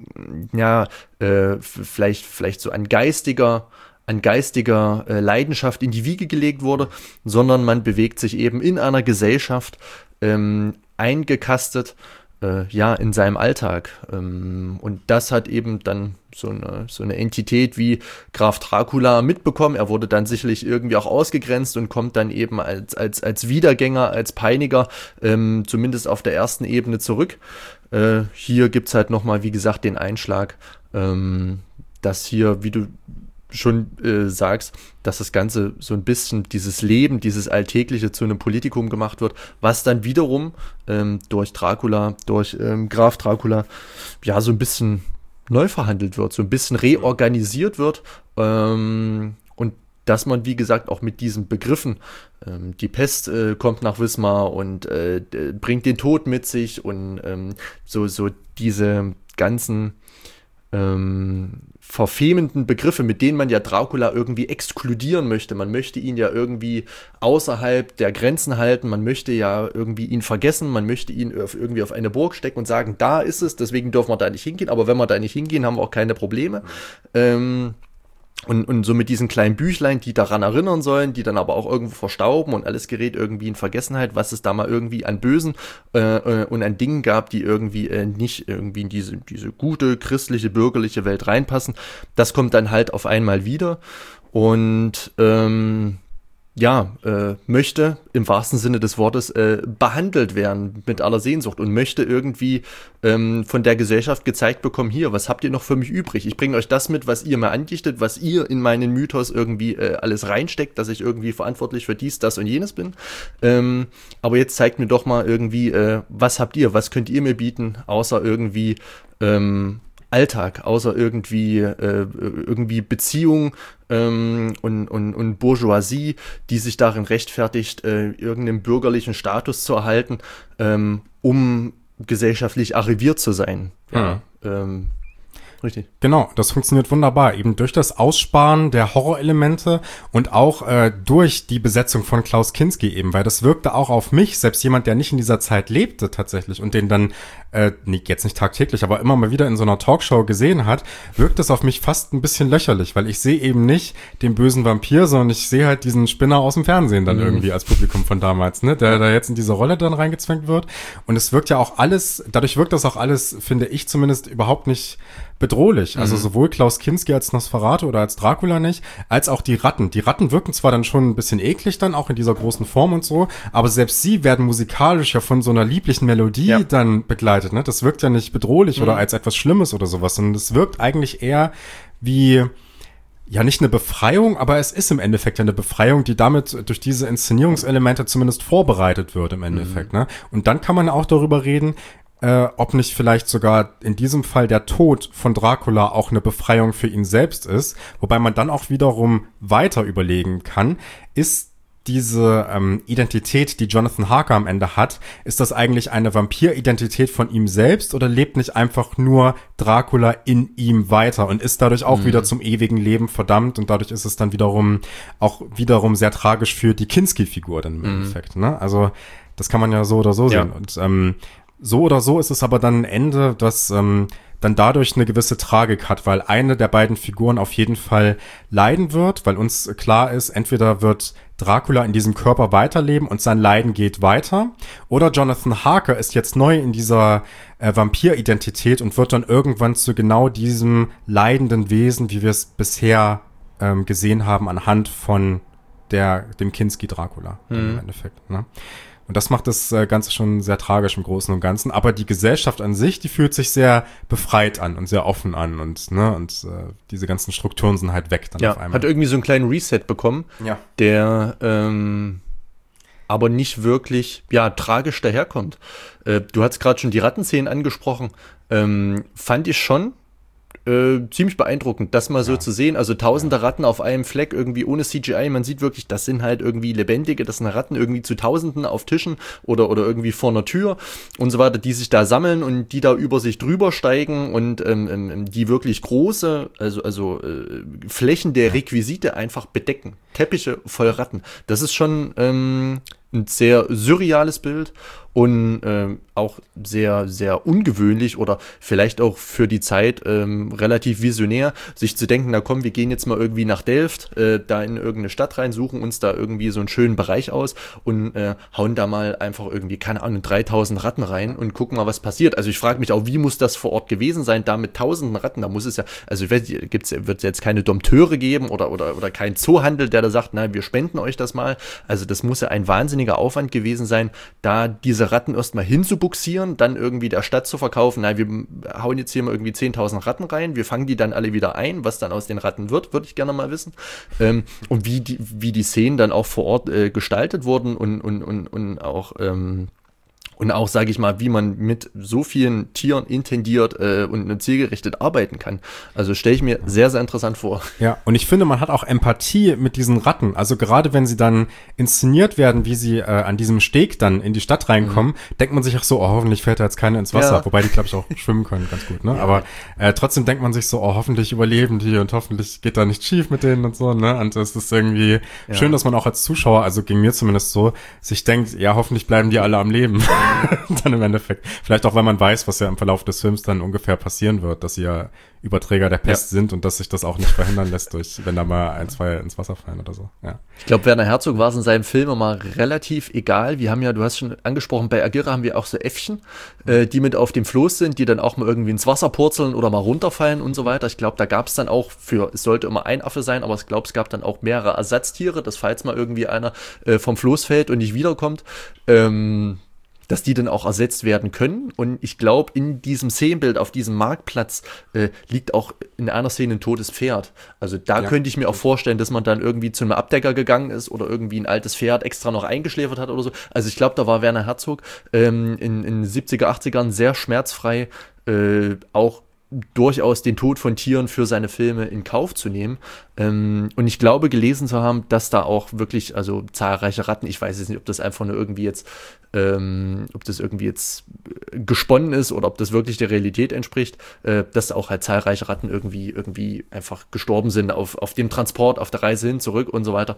ja, äh, vielleicht, vielleicht so an geistiger, an geistiger äh, Leidenschaft in die Wiege gelegt wurde, sondern man bewegt sich eben in einer Gesellschaft ähm, eingekastet, äh, ja, in seinem Alltag. Ähm, und das hat eben dann so eine, so eine Entität wie Graf Dracula mitbekommen. Er wurde dann sicherlich irgendwie auch ausgegrenzt und kommt dann eben als, als, als Wiedergänger, als Peiniger, ähm, zumindest auf der ersten Ebene zurück. Äh, hier gibt es halt nochmal, wie gesagt, den Einschlag, ähm, dass hier, wie du schon äh, sagst, dass das Ganze so ein bisschen dieses Leben, dieses Alltägliche zu einem Politikum gemacht wird, was dann wiederum ähm, durch Dracula, durch ähm, Graf Dracula, ja, so ein bisschen neu verhandelt wird, so ein bisschen reorganisiert wird ähm, und dass man, wie gesagt, auch mit diesen Begriffen, ähm, die Pest äh, kommt nach Wismar und äh, bringt den Tod mit sich und ähm, so, so diese ganzen ähm, verfemenden Begriffe, mit denen man ja Dracula irgendwie exkludieren möchte. Man möchte ihn ja irgendwie außerhalb der Grenzen halten, man möchte ja irgendwie ihn vergessen, man möchte ihn auf, irgendwie auf eine Burg stecken und sagen, da ist es, deswegen dürfen wir da nicht hingehen, aber wenn wir da nicht hingehen, haben wir auch keine Probleme. Mhm. Ähm, Und, und so mit diesen kleinen Büchlein, die daran erinnern sollen, die dann aber auch irgendwo verstauben und alles gerät irgendwie in Vergessenheit, was es da mal irgendwie an Bösen äh, und an Dingen gab, die irgendwie äh, nicht irgendwie in diese, diese gute, christliche, bürgerliche Welt reinpassen. Das kommt dann halt auf einmal wieder und ähm, ja, äh, möchte im wahrsten Sinne des Wortes äh, behandelt werden mit aller Sehnsucht und möchte irgendwie ähm, von der Gesellschaft gezeigt bekommen, hier, was habt ihr noch für mich übrig? Ich bringe euch das mit, was ihr mir andichtet, was ihr in meinen Mythos irgendwie äh, alles reinsteckt, dass ich irgendwie verantwortlich für dies, das und jenes bin. Ähm, aber jetzt zeigt mir doch mal irgendwie, äh, was habt ihr, was könnt ihr mir bieten, außer irgendwie ähm, Alltag, außer irgendwie äh, irgendwie Beziehung ähm, und, und, und Bourgeoisie, die sich darin rechtfertigt, äh, irgendeinen bürgerlichen Status zu erhalten, ähm, um gesellschaftlich arriviert zu sein. Ja, hm. ähm, richtig.
Genau, das funktioniert wunderbar. Eben durch das Aussparen der Horrorelemente und auch äh, durch die Besetzung von Klaus Kinski eben, weil das wirkte auch auf mich, selbst jemand, der nicht in dieser Zeit lebte tatsächlich und den dann, äh, nicht, jetzt nicht tagtäglich, aber immer mal wieder in so einer Talkshow gesehen hat, wirkt das auf mich fast ein bisschen löcherlich, weil ich sehe eben nicht den bösen Vampir, sondern ich sehe halt diesen Spinner aus dem Fernsehen dann mhm. irgendwie als Publikum von damals, ne, der da jetzt in diese Rolle dann reingezwängt wird. Und es wirkt ja auch alles, dadurch wirkt das auch alles, finde ich zumindest, überhaupt nicht bedrohlich. Also mhm. sowohl Klaus Kinski als Nosferatu oder als Dracula nicht, als auch die Ratten. Die Ratten wirken zwar dann schon ein bisschen eklig dann, auch in dieser großen Form und so, aber selbst sie werden musikalisch ja von so einer lieblichen Melodie ja. dann begleitet. Ne? Das wirkt ja nicht bedrohlich mhm. oder als etwas Schlimmes oder sowas, sondern es wirkt eigentlich eher wie, ja, nicht eine Befreiung, aber es ist im Endeffekt ja eine Befreiung, die damit durch diese Inszenierungselemente zumindest vorbereitet wird im Endeffekt. Mhm. Ne? Und dann kann man auch darüber reden, Äh, ob nicht vielleicht sogar in diesem Fall der Tod von Dracula auch eine Befreiung für ihn selbst ist, wobei man dann auch wiederum weiter überlegen kann, ist diese ähm, Identität, die Jonathan Harker am Ende hat, ist das eigentlich eine Vampiridentität von ihm selbst oder lebt nicht einfach nur Dracula in ihm weiter und ist dadurch auch mhm. wieder zum ewigen Leben verdammt und dadurch ist es dann wiederum auch wiederum sehr tragisch für die Kinski-Figur dann im mhm. Endeffekt, ne? Also das kann man ja so oder so ja. sehen und ähm, so oder so ist es aber dann ein Ende, das ähm, dann dadurch eine gewisse Tragik hat, weil eine der beiden Figuren auf jeden Fall leiden wird, weil uns klar ist, entweder wird Dracula in diesem Körper weiterleben und sein Leiden geht weiter, oder Jonathan Harker ist jetzt neu in dieser äh, Vampiridentität und wird dann irgendwann zu genau diesem leidenden Wesen, wie wir es bisher ähm, gesehen haben, anhand von der dem Kinski Dracula mhm. im Endeffekt, ne? Und das macht das äh, Ganze schon sehr tragisch im Großen und Ganzen. Aber die Gesellschaft an sich, die fühlt sich sehr befreit an und sehr offen an. Und, ne, und äh, diese ganzen Strukturen sind halt weg dann
ja,
auf einmal.
Hat irgendwie so einen kleinen Reset bekommen,
ja. der
ähm, aber nicht wirklich, ja, tragisch daherkommt. Äh, du hast gerade schon die Rattenszenen angesprochen. Ähm, fand ich schon Äh, ziemlich beeindruckend, das mal so ja. zu sehen. Also tausende ja. Ratten auf einem Fleck irgendwie ohne C G I. Man sieht wirklich, das sind halt irgendwie lebendige, das sind Ratten irgendwie zu Tausenden auf Tischen oder, oder irgendwie vor einer Tür und so weiter, die sich da sammeln und die da über sich drüber steigen und ähm, ähm, die wirklich große, also, also äh, Flächen der Requisite einfach bedecken. Teppiche voll Ratten. Das ist schon ähm, ein sehr surreales Bild und ähm, auch sehr, sehr ungewöhnlich oder vielleicht auch für die Zeit ähm, relativ visionär, sich zu denken, na komm, wir gehen jetzt mal irgendwie nach Delft, äh, da in irgendeine Stadt rein, suchen uns da irgendwie so einen schönen Bereich aus und äh, hauen da mal einfach irgendwie, keine Ahnung, dreitausend Ratten rein und gucken mal, was passiert. Also ich frage mich auch, wie muss das vor Ort gewesen sein, da mit tausenden Ratten, da muss es ja, also wird es jetzt keine Dompteure geben oder, oder, oder kein Zoohandel, der da sagt, na, wir spenden euch das mal. Also das muss ja ein wahnsinniger Aufwand gewesen sein, da diese Ratten erstmal hinzubuxieren, dann irgendwie der Stadt zu verkaufen, na, wir hauen jetzt hier mal irgendwie zehntausend Ratten rein, wir fangen die dann alle wieder ein, was dann aus den Ratten wird, würde ich gerne mal wissen. Ähm, und wie die, wie die Szenen dann auch vor Ort äh, gestaltet wurden und, und, und, und auch ähm, Und auch, sage ich mal, wie man mit so vielen Tieren intendiert äh, und zielgerichtet arbeiten kann. Also stelle ich mir sehr, sehr interessant vor.
Ja, und ich finde, man hat auch Empathie mit diesen Ratten. Also gerade wenn sie dann inszeniert werden, wie sie äh, an diesem Steg dann in die Stadt reinkommen, mhm. denkt man sich auch so, oh, hoffentlich fährt da jetzt keiner ins Wasser. Ja. Wobei die, glaube ich, auch schwimmen können ganz gut, ne? Ja. Aber äh, trotzdem denkt man sich so, oh, hoffentlich überleben die und hoffentlich geht da nichts schief mit denen und so, ne? Und es ist irgendwie ja. schön, dass man auch als Zuschauer, also ging mir zumindest so, sich denkt, ja, hoffentlich bleiben die alle am Leben. Dann im Endeffekt. Vielleicht auch, weil man weiß, was ja im Verlauf des Films dann ungefähr passieren wird, dass sie ja Überträger der Pest ja. sind und dass sich das auch nicht verhindern lässt, durch, wenn da mal ein, zwei ins Wasser fallen oder so. Ja.
Ich glaube, Werner Herzog war es in seinem Film immer relativ egal. Wir haben ja, du hast schon angesprochen, bei Aguirre haben wir auch so Äffchen, äh, die mit auf dem Floß sind, die dann auch mal irgendwie ins Wasser purzeln oder mal runterfallen und so weiter. Ich glaube, da gab es dann auch für, es sollte immer ein Affe sein, aber ich glaube, es gab dann auch mehrere Ersatztiere, dass falls mal irgendwie einer äh, vom Floß fällt und nicht wiederkommt, ähm, dass die dann auch ersetzt werden können. Und ich glaube, in diesem Szenenbild auf diesem Marktplatz äh, liegt auch in einer Szene ein totes Pferd. Also da ja. könnte ich mir auch vorstellen, dass man dann irgendwie zu einem Abdecker gegangen ist oder irgendwie ein altes Pferd extra noch eingeschläfert hat oder so. Also ich glaube, da war Werner Herzog ähm, in den siebziger, achtzigern sehr schmerzfrei, äh, auch durchaus den Tod von Tieren für seine Filme in Kauf zu nehmen. Ähm, und ich glaube, gelesen zu haben, dass da auch wirklich, also zahlreiche Ratten, ich weiß jetzt nicht, ob das einfach nur irgendwie jetzt, ähm, ob das irgendwie jetzt gesponnen ist oder ob das wirklich der Realität entspricht, äh, dass auch halt zahlreiche Ratten irgendwie, irgendwie einfach gestorben sind auf, auf dem Transport, auf der Reise hin, zurück und so weiter.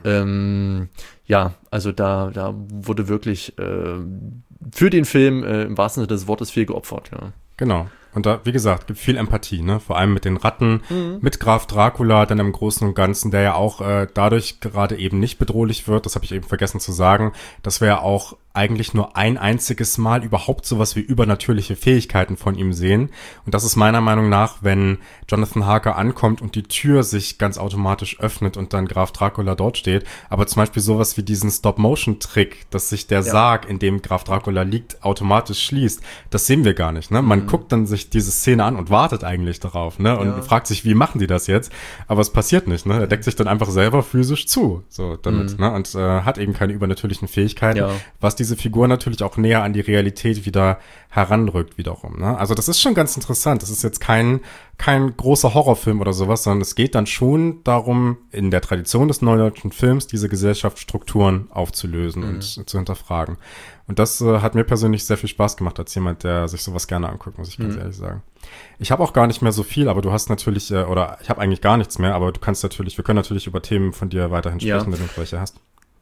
Ähm, ja, also da, da wurde wirklich äh, für den Film äh, im wahrsten Sinne des Wortes viel geopfert, ja.
Genau. Und da, wie gesagt, gibt viel Empathie, ne? Vor allem mit den Ratten, mhm. mit Graf Dracula, dann im Großen und Ganzen, der ja auch äh, dadurch gerade eben nicht bedrohlich wird, das habe ich eben vergessen zu sagen, dass wir ja auch eigentlich nur ein einziges Mal überhaupt sowas wie übernatürliche Fähigkeiten von ihm sehen. Und das ist meiner Meinung nach, wenn Jonathan Harker ankommt und die Tür sich ganz automatisch öffnet und dann Graf Dracula dort steht. Aber zum Beispiel sowas wie diesen Stop-Motion-Trick, dass sich der ja. Sarg, in dem Graf Dracula liegt, automatisch schließt. Das sehen wir gar nicht, ne? Man mhm. guckt dann sich diese Szene an und wartet eigentlich darauf, ne? Und ja. fragt sich, wie machen die das jetzt? Aber es passiert nicht, ne? Er deckt sich dann einfach selber physisch zu, so damit, mhm. ne? Und äh, hat eben keine übernatürlichen Fähigkeiten, ja. was die diese Figur natürlich auch näher an die Realität wieder heranrückt wiederum, ne? Also das ist schon ganz interessant. Das ist jetzt kein kein großer Horrorfilm oder sowas, sondern es geht dann schon darum, in der Tradition des neudeutschen Films diese Gesellschaftsstrukturen aufzulösen mhm. und zu hinterfragen. Und das äh, hat mir persönlich sehr viel Spaß gemacht als jemand, der sich sowas gerne anguckt, muss ich ganz mhm. ehrlich sagen. Ich habe auch gar nicht mehr so viel, aber du hast natürlich, äh, oder ich habe eigentlich gar nichts mehr, aber du kannst natürlich, wir können natürlich über Themen von dir weiterhin sprechen, ja. wenn du welche hast.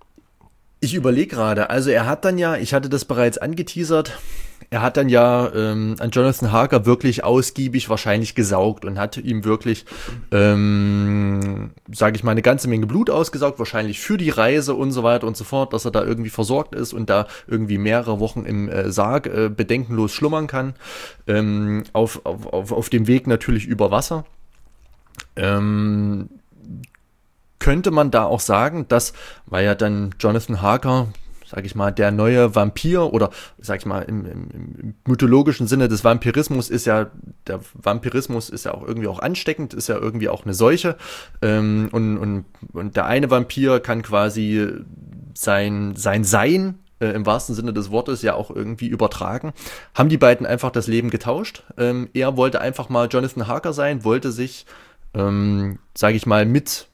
Ich überlege gerade, also er hat dann ja, ich hatte das bereits angeteasert, er hat dann ja ähm, an Jonathan Harker wirklich ausgiebig wahrscheinlich gesaugt und hat ihm wirklich, ähm, sage ich mal, eine ganze Menge Blut ausgesaugt, wahrscheinlich für die Reise und so weiter und so fort, dass er da irgendwie versorgt ist und da irgendwie mehrere Wochen im äh, Sarg äh, bedenkenlos schlummern kann, ähm, auf, auf, auf, auf dem Weg natürlich über Wasser. Ähm, könnte man da auch sagen, dass, weil ja dann Jonathan Harker, sag ich mal, der neue Vampir oder, sag ich mal, im, im, im mythologischen Sinne des Vampirismus ist ja, der Vampirismus ist ja auch irgendwie auch ansteckend, ist ja irgendwie auch eine Seuche. Ähm, und, und, und der eine Vampir kann quasi sein, sein Sein äh, im wahrsten Sinne des Wortes ja auch irgendwie übertragen. Haben die beiden einfach das Leben getauscht. Ähm, er wollte einfach mal Jonathan Harker sein, wollte sich, ähm, sag ich mal, mit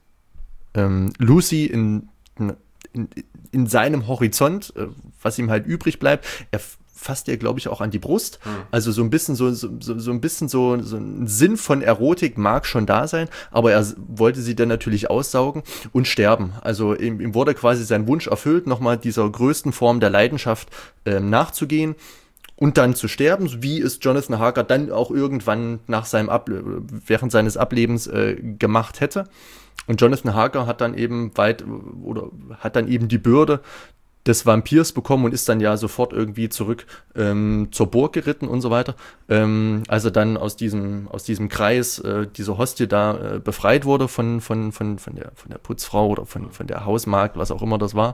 ähm, Lucy in, in, in seinem Horizont, äh, was ihm halt übrig bleibt, er fasst ihr, glaube ich, auch an die Brust. Mhm. Also so ein bisschen so, so, so ein bisschen so, so ein Sinn von Erotik mag schon da sein, aber er wollte sie dann natürlich aussaugen und sterben. Also ihm, ihm wurde quasi sein Wunsch erfüllt, nochmal dieser größten Form der Leidenschaft äh, nachzugehen und dann zu sterben, wie es Jonathan Harker dann auch irgendwann nach seinem Able- während seines Ablebens äh, gemacht hätte. Und Jonathan Harker hat dann eben weit oder hat dann eben die Bürde des Vampirs bekommen und ist dann ja sofort irgendwie zurück ähm, zur Burg geritten und so weiter. Ähm, als er dann aus diesem, aus diesem Kreis, äh, dieser Hostie da äh, befreit wurde von, von, von, von, der, von der Putzfrau oder von, von der Hausmagd, was auch immer das war.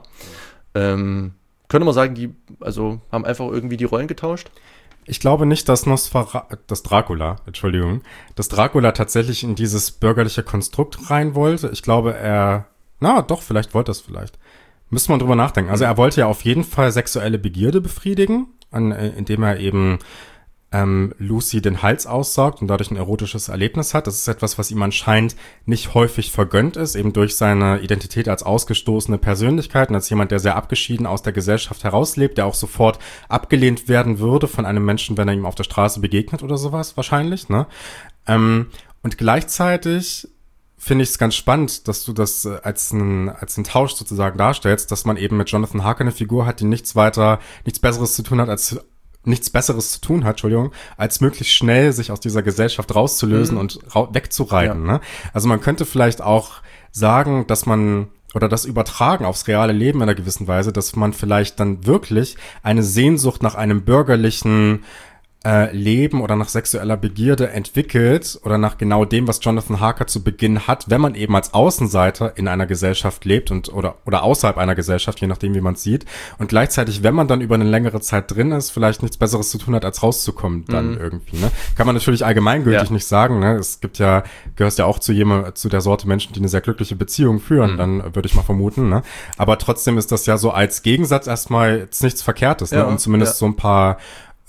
Ähm, könnte man sagen, die also haben einfach irgendwie die Rollen getauscht?
Ich glaube nicht, dass Nosfera- dass Dracula, Entschuldigung, dass Dracula tatsächlich in dieses bürgerliche Konstrukt rein wollte. Ich glaube, er, na doch, vielleicht wollte er es vielleicht. Müsste man drüber nachdenken. Also er wollte ja auf jeden Fall sexuelle Begierde befriedigen, an, indem er eben ähm, Lucy den Hals aussaugt und dadurch ein erotisches Erlebnis hat. Das ist etwas, was ihm anscheinend nicht häufig vergönnt ist, eben durch seine Identität als ausgestoßene Persönlichkeit und als jemand, der sehr abgeschieden aus der Gesellschaft herauslebt, der auch sofort abgelehnt werden würde von einem Menschen, wenn er ihm auf der Straße begegnet oder sowas wahrscheinlich, ne? Ähm, und gleichzeitig finde ich es ganz spannend, dass du das äh, als ein als einen Tausch sozusagen darstellst, dass man eben mit Jonathan Harker eine Figur hat, die nichts weiter, nichts Besseres zu tun hat, als nichts Besseres zu tun hat, Entschuldigung, als möglichst schnell sich aus dieser Gesellschaft rauszulösen mhm. und ra- wegzureiten. Ja. Ne? Also man könnte vielleicht auch sagen, dass man oder das übertragen aufs reale Leben in einer gewissen Weise, dass man vielleicht dann wirklich eine Sehnsucht nach einem bürgerlichen äh, Leben oder nach sexueller Begierde entwickelt oder nach genau dem, was Jonathan Harker zu Beginn hat, wenn man eben als Außenseiter in einer Gesellschaft lebt und oder oder außerhalb einer Gesellschaft, je nachdem, wie man es sieht. Und gleichzeitig, wenn man dann über eine längere Zeit drin ist, vielleicht nichts Besseres zu tun hat, als rauszukommen dann mhm. irgendwie. Ne? Kann man natürlich allgemeingültig ja. nicht sagen. Ne? Es gibt ja, gehörst ja auch zu jemand, zu der Sorte Menschen, die eine sehr glückliche Beziehung führen, mhm. dann würde ich mal vermuten. Ne? Aber trotzdem ist das ja so als Gegensatz erstmal jetzt nichts Verkehrtes. Ne? Ja, und zumindest ja. so ein paar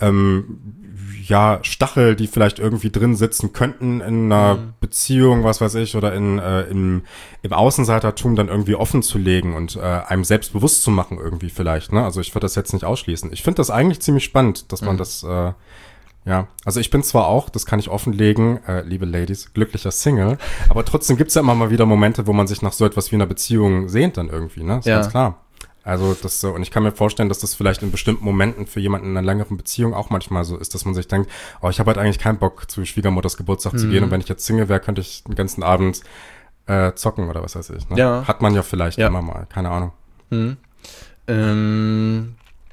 ähm, ja, Stachel, die vielleicht irgendwie drin sitzen könnten in einer mhm. Beziehung, was weiß ich, oder in äh, im, im Außenseitertum dann irgendwie offen zu legen und äh, einem selbst bewusst zu machen irgendwie vielleicht, ne? Also ich würde das jetzt nicht ausschließen. Ich finde das eigentlich ziemlich spannend, dass man mhm. das, äh, ja, also ich bin zwar auch, das kann ich offenlegen, äh, liebe Ladies, glücklicher Single, aber trotzdem gibt's ja immer mal wieder Momente, wo man sich nach so etwas wie einer Beziehung sehnt dann irgendwie, ne? Ist ja. ganz klar. Also das so, und ich kann mir vorstellen, dass das vielleicht in bestimmten Momenten für jemanden in einer längeren Beziehung auch manchmal so ist, dass man sich denkt, oh, ich habe halt eigentlich keinen Bock, zu Schwiegermutters Geburtstag mhm. zu gehen und wenn ich jetzt Single wäre, könnte ich den ganzen Abend äh, zocken oder was weiß ich. Ne? Ja. Hat man ja vielleicht ja. immer mal, keine Ahnung.
Mhm. Ähm,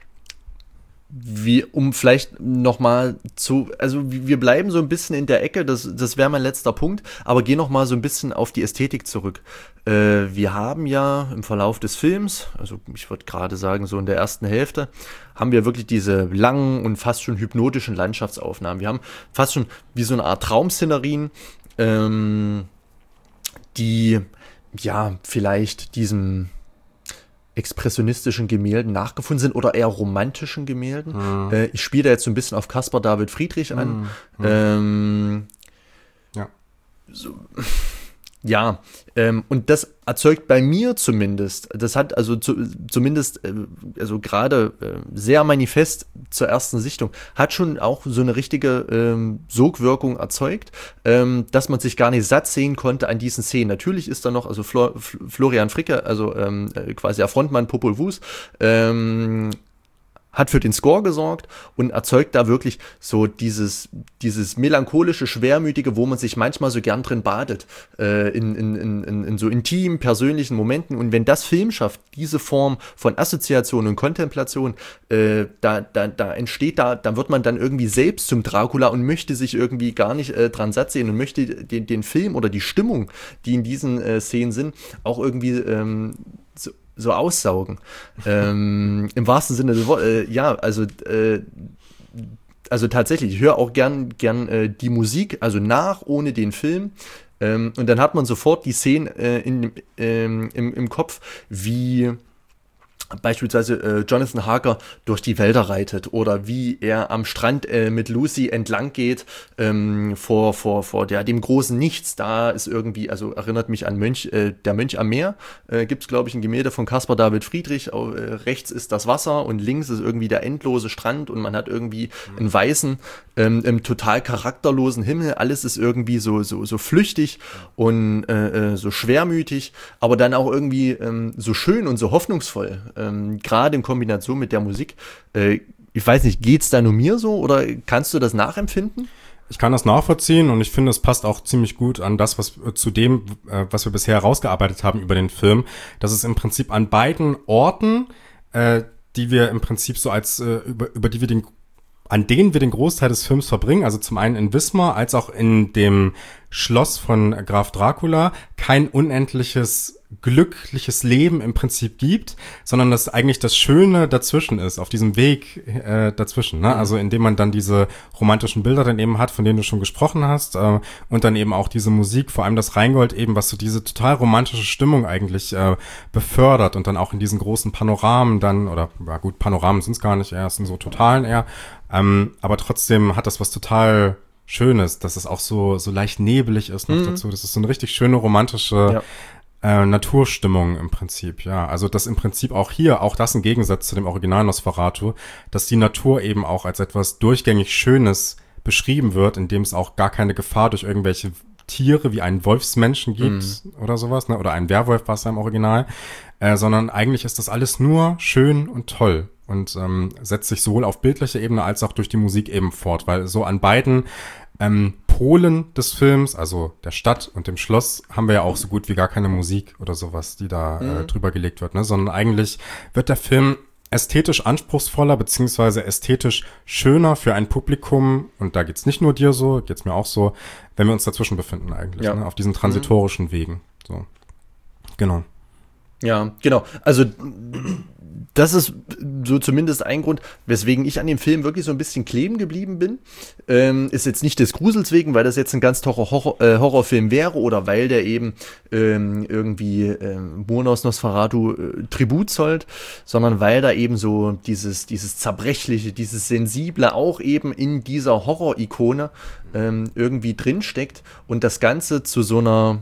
wie, um vielleicht nochmal zu, also wir bleiben so ein bisschen in der Ecke, das, das wäre mein letzter Punkt, aber geh nochmal so ein bisschen auf die Ästhetik zurück. Äh, wir haben ja im Verlauf des Films, also ich würde gerade sagen so in der ersten Hälfte, haben wir wirklich diese langen und fast schon hypnotischen Landschaftsaufnahmen. Wir haben fast schon wie so eine Art Traumszenerien, ähm, die ja vielleicht diesem expressionistischen Gemälden nachgefunden sind oder eher romantischen Gemälden. Mhm. Äh, ich spiele da jetzt so ein bisschen auf Caspar David Friedrich an. Mhm. Ähm, ja. So, ja, ähm, und das erzeugt bei mir zumindest, das hat also zu, zumindest, äh, also gerade äh, sehr manifest zur ersten Sichtung, hat schon auch so eine richtige ähm, Sogwirkung erzeugt, ähm, dass man sich gar nicht satt sehen konnte an diesen Szenen. Natürlich ist da noch, also Flor, F- Florian Fricke, also ähm, quasi der Frontmann Popol Vuh, ähm, hat für den Score gesorgt und erzeugt da wirklich so dieses, dieses melancholische, schwermütige, wo man sich manchmal so gern drin badet, äh, in, in, in, in so intimen, persönlichen Momenten. Und wenn das Film schafft, diese Form von Assoziation und Kontemplation, äh, da, da, da entsteht da, da wird man dann irgendwie selbst zum Dracula und möchte sich irgendwie gar nicht äh, dran satt sehen und möchte den, den Film oder die Stimmung, die in diesen äh, Szenen sind, auch irgendwie ähm, so so aussaugen. ähm, Im wahrsten Sinne des Wortes, äh, ja, also äh, also tatsächlich, ich höre auch gern, gern äh, die Musik, also nach, ohne den Film. Ähm, und dann hat man sofort die Szenen äh, in, ähm, im, im Kopf, wie beispielsweise äh, Jonathan Harker durch die Wälder reitet oder wie er am Strand äh, mit Lucy entlang geht ähm, vor, vor, vor der, dem großen Nichts. Da ist irgendwie, also erinnert mich an Mönch, äh, der Mönch am Meer. Äh, gibt es, glaube ich, ein Gemälde von Caspar David Friedrich. Äh, rechts ist das Wasser und links ist irgendwie der endlose Strand und man hat irgendwie mhm. einen weißen, ähm, ähm, total charakterlosen Himmel. Alles ist irgendwie so, so, so flüchtig und äh, äh, so schwermütig, aber dann auch irgendwie ähm, so schön und so hoffnungsvoll. Ähm, gerade in Kombination mit der Musik. Äh, ich weiß nicht, geht's da nur mir so oder kannst du das nachempfinden?
Ich kann das nachvollziehen und ich finde, es passt auch ziemlich gut an das, was äh, zu dem, äh, was wir bisher herausgearbeitet haben über den Film, dass es im Prinzip an beiden Orten, äh, die wir im Prinzip so als, äh, über, über die wir den, an denen wir den Großteil des Films verbringen, also zum einen in Wismar, als auch in dem Schloss von Graf Dracula, kein unendliches glückliches Leben im Prinzip gibt, sondern dass eigentlich das Schöne dazwischen ist, auf diesem Weg äh, dazwischen, ne? Also indem man dann diese romantischen Bilder dann eben hat, von denen du schon gesprochen hast, äh, und dann eben auch diese Musik, vor allem das Rheingold eben, was so diese total romantische Stimmung eigentlich äh, befördert und dann auch in diesen großen Panoramen dann, oder ja gut, Panoramen sind es gar nicht eher, es sind so Totalen eher, ähm, aber trotzdem hat das was total Schönes, dass es auch so so leicht nebelig ist noch mhm. dazu. Das ist so eine richtig schöne romantische ja. äh, Naturstimmung im Prinzip, ja. Also das im Prinzip auch hier, auch das im Gegensatz zu dem Original Nosferatu, dass die Natur eben auch als etwas durchgängig Schönes beschrieben wird, in dem es auch gar keine Gefahr durch irgendwelche Tiere wie einen Wolfsmenschen gibt mhm. oder sowas, ne? Oder einen Werwolf, was da im Original, äh, sondern eigentlich ist das alles nur schön und toll. Und ähm, setzt sich sowohl auf bildlicher Ebene als auch durch die Musik eben fort, weil so an beiden ähm, Polen des Films, also der Stadt und dem Schloss, haben wir ja auch so gut wie gar keine Musik oder sowas, die da mhm. äh, drüber gelegt wird, ne? Sondern eigentlich wird der Film ästhetisch anspruchsvoller beziehungsweise ästhetisch schöner für ein Publikum, und da geht's nicht nur dir so, geht's mir auch so, wenn wir uns dazwischen befinden eigentlich, ja. ne? Auf diesen transitorischen mhm. Wegen. So. Genau.
Ja, genau. Also das ist so zumindest ein Grund, weswegen ich an dem Film wirklich so ein bisschen kleben geblieben bin. Ähm, ist jetzt nicht des Grusels wegen, weil das jetzt ein ganz toller Horror, äh, Horrorfilm wäre oder weil der eben ähm, irgendwie ähm, Murnos Nosferatu äh, Tribut zollt, sondern weil da eben so dieses, dieses Zerbrechliche, dieses Sensible auch eben in dieser Horror-Ikone ähm, irgendwie drinsteckt und das Ganze zu so einer,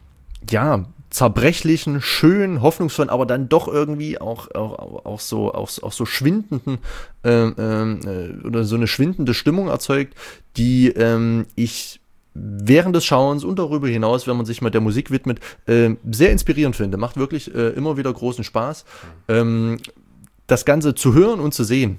ja, zerbrechlichen, schönen, hoffnungsvollen, aber dann doch irgendwie auch, auch, auch, so, auch, auch so schwindenden ähm, äh, oder so eine schwindende Stimmung erzeugt, die ähm, ich während des Schauens und darüber hinaus, wenn man sich mal der Musik widmet, äh, sehr inspirierend finde. Macht wirklich äh, immer wieder großen Spaß. Ähm, das Ganze zu hören und zu sehen,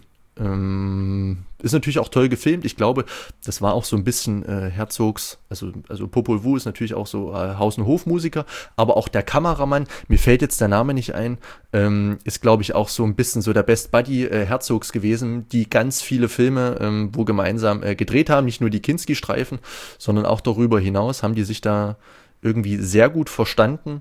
Ähm, ist natürlich auch toll gefilmt. Ich glaube, das war auch so ein bisschen äh, Herzogs, also, also Popol Vuh ist natürlich auch so äh, Haus- und Hofmusiker, aber auch der Kameramann, mir fällt jetzt der Name nicht ein, ähm, ist, glaube ich, auch so ein bisschen so der Best Buddy äh, Herzogs gewesen, die ganz viele Filme, ähm, wo gemeinsam äh, gedreht haben, nicht nur die Kinski-Streifen, sondern auch darüber hinaus haben die sich da irgendwie sehr gut verstanden.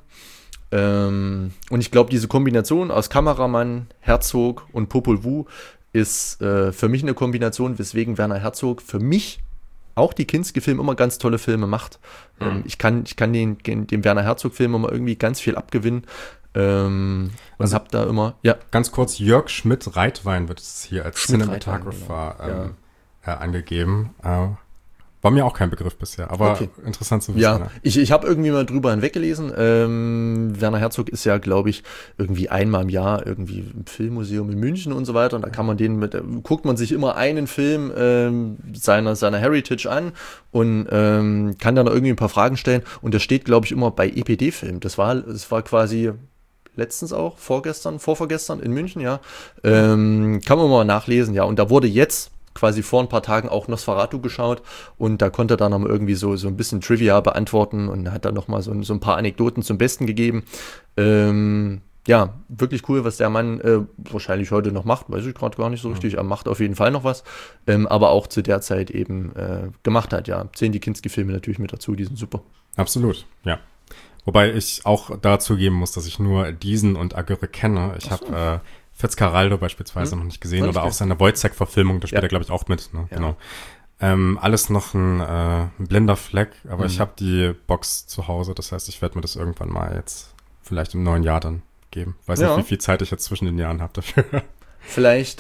Ähm, und ich glaube, diese Kombination aus Kameramann, Herzog und Popol Vuh ist äh, für mich eine Kombination, weswegen Werner Herzog für mich auch die Kinski-Filme immer ganz tolle Filme macht. Mhm. Ähm, ich kann, ich kann den, dem Werner Herzog-Film immer irgendwie ganz viel abgewinnen. Ähm, und also hab da immer, ja.
Ganz kurz, Jörg Schmidt-Reitwein wird es hier als Cinematographer genau. ähm, ja. äh, angegeben. Äh, War mir auch kein Begriff bisher, aber okay. Interessant zu wissen.
Ja, ja. ich, ich habe irgendwie mal drüber hinweggelesen. Ähm, Werner Herzog ist ja, glaube ich, irgendwie einmal im Jahr irgendwie im Filmmuseum in München und so weiter. Und da kann man den mit, guckt man sich immer einen Film ähm, seiner, seiner Heritage an und ähm, kann dann irgendwie ein paar Fragen stellen. Und der steht, glaube ich, immer bei E P D-Film. Das war, das war quasi letztens auch, vorgestern, vorvorgestern in München, ja. Ähm, kann man mal nachlesen, ja. Und da wurde jetzt quasi vor ein paar Tagen auch Nosferatu geschaut und da konnte er dann noch irgendwie so, so ein bisschen Trivia beantworten und hat dann noch mal so, so ein paar Anekdoten zum Besten gegeben. Ähm, ja, wirklich cool, was der Mann äh, wahrscheinlich heute noch macht, weiß ich gerade gar nicht so richtig. Ja. Er macht auf jeden Fall noch was, ähm, aber auch zu der Zeit eben äh, gemacht hat, ja. Zählen die Kinski-Filme natürlich mit dazu, die sind super.
Absolut, ja. Wobei ich auch dazu geben muss, dass ich nur diesen und Aguirre kenne. Ich habe äh, Fitzcarraldo beispielsweise hm. noch nicht gesehen oder auch seine Wojciech-Verfilmung, da spielt ja. er, glaube ich, auch mit. Ne? Ja. Genau. Ähm, alles noch ein, äh, ein blinder Fleck, aber hm. ich habe die Box zu Hause, das heißt, ich werde mir das irgendwann mal jetzt vielleicht im neuen Jahr dann geben. Weiß ja. nicht, wie viel Zeit ich jetzt zwischen den Jahren habe dafür.
Vielleicht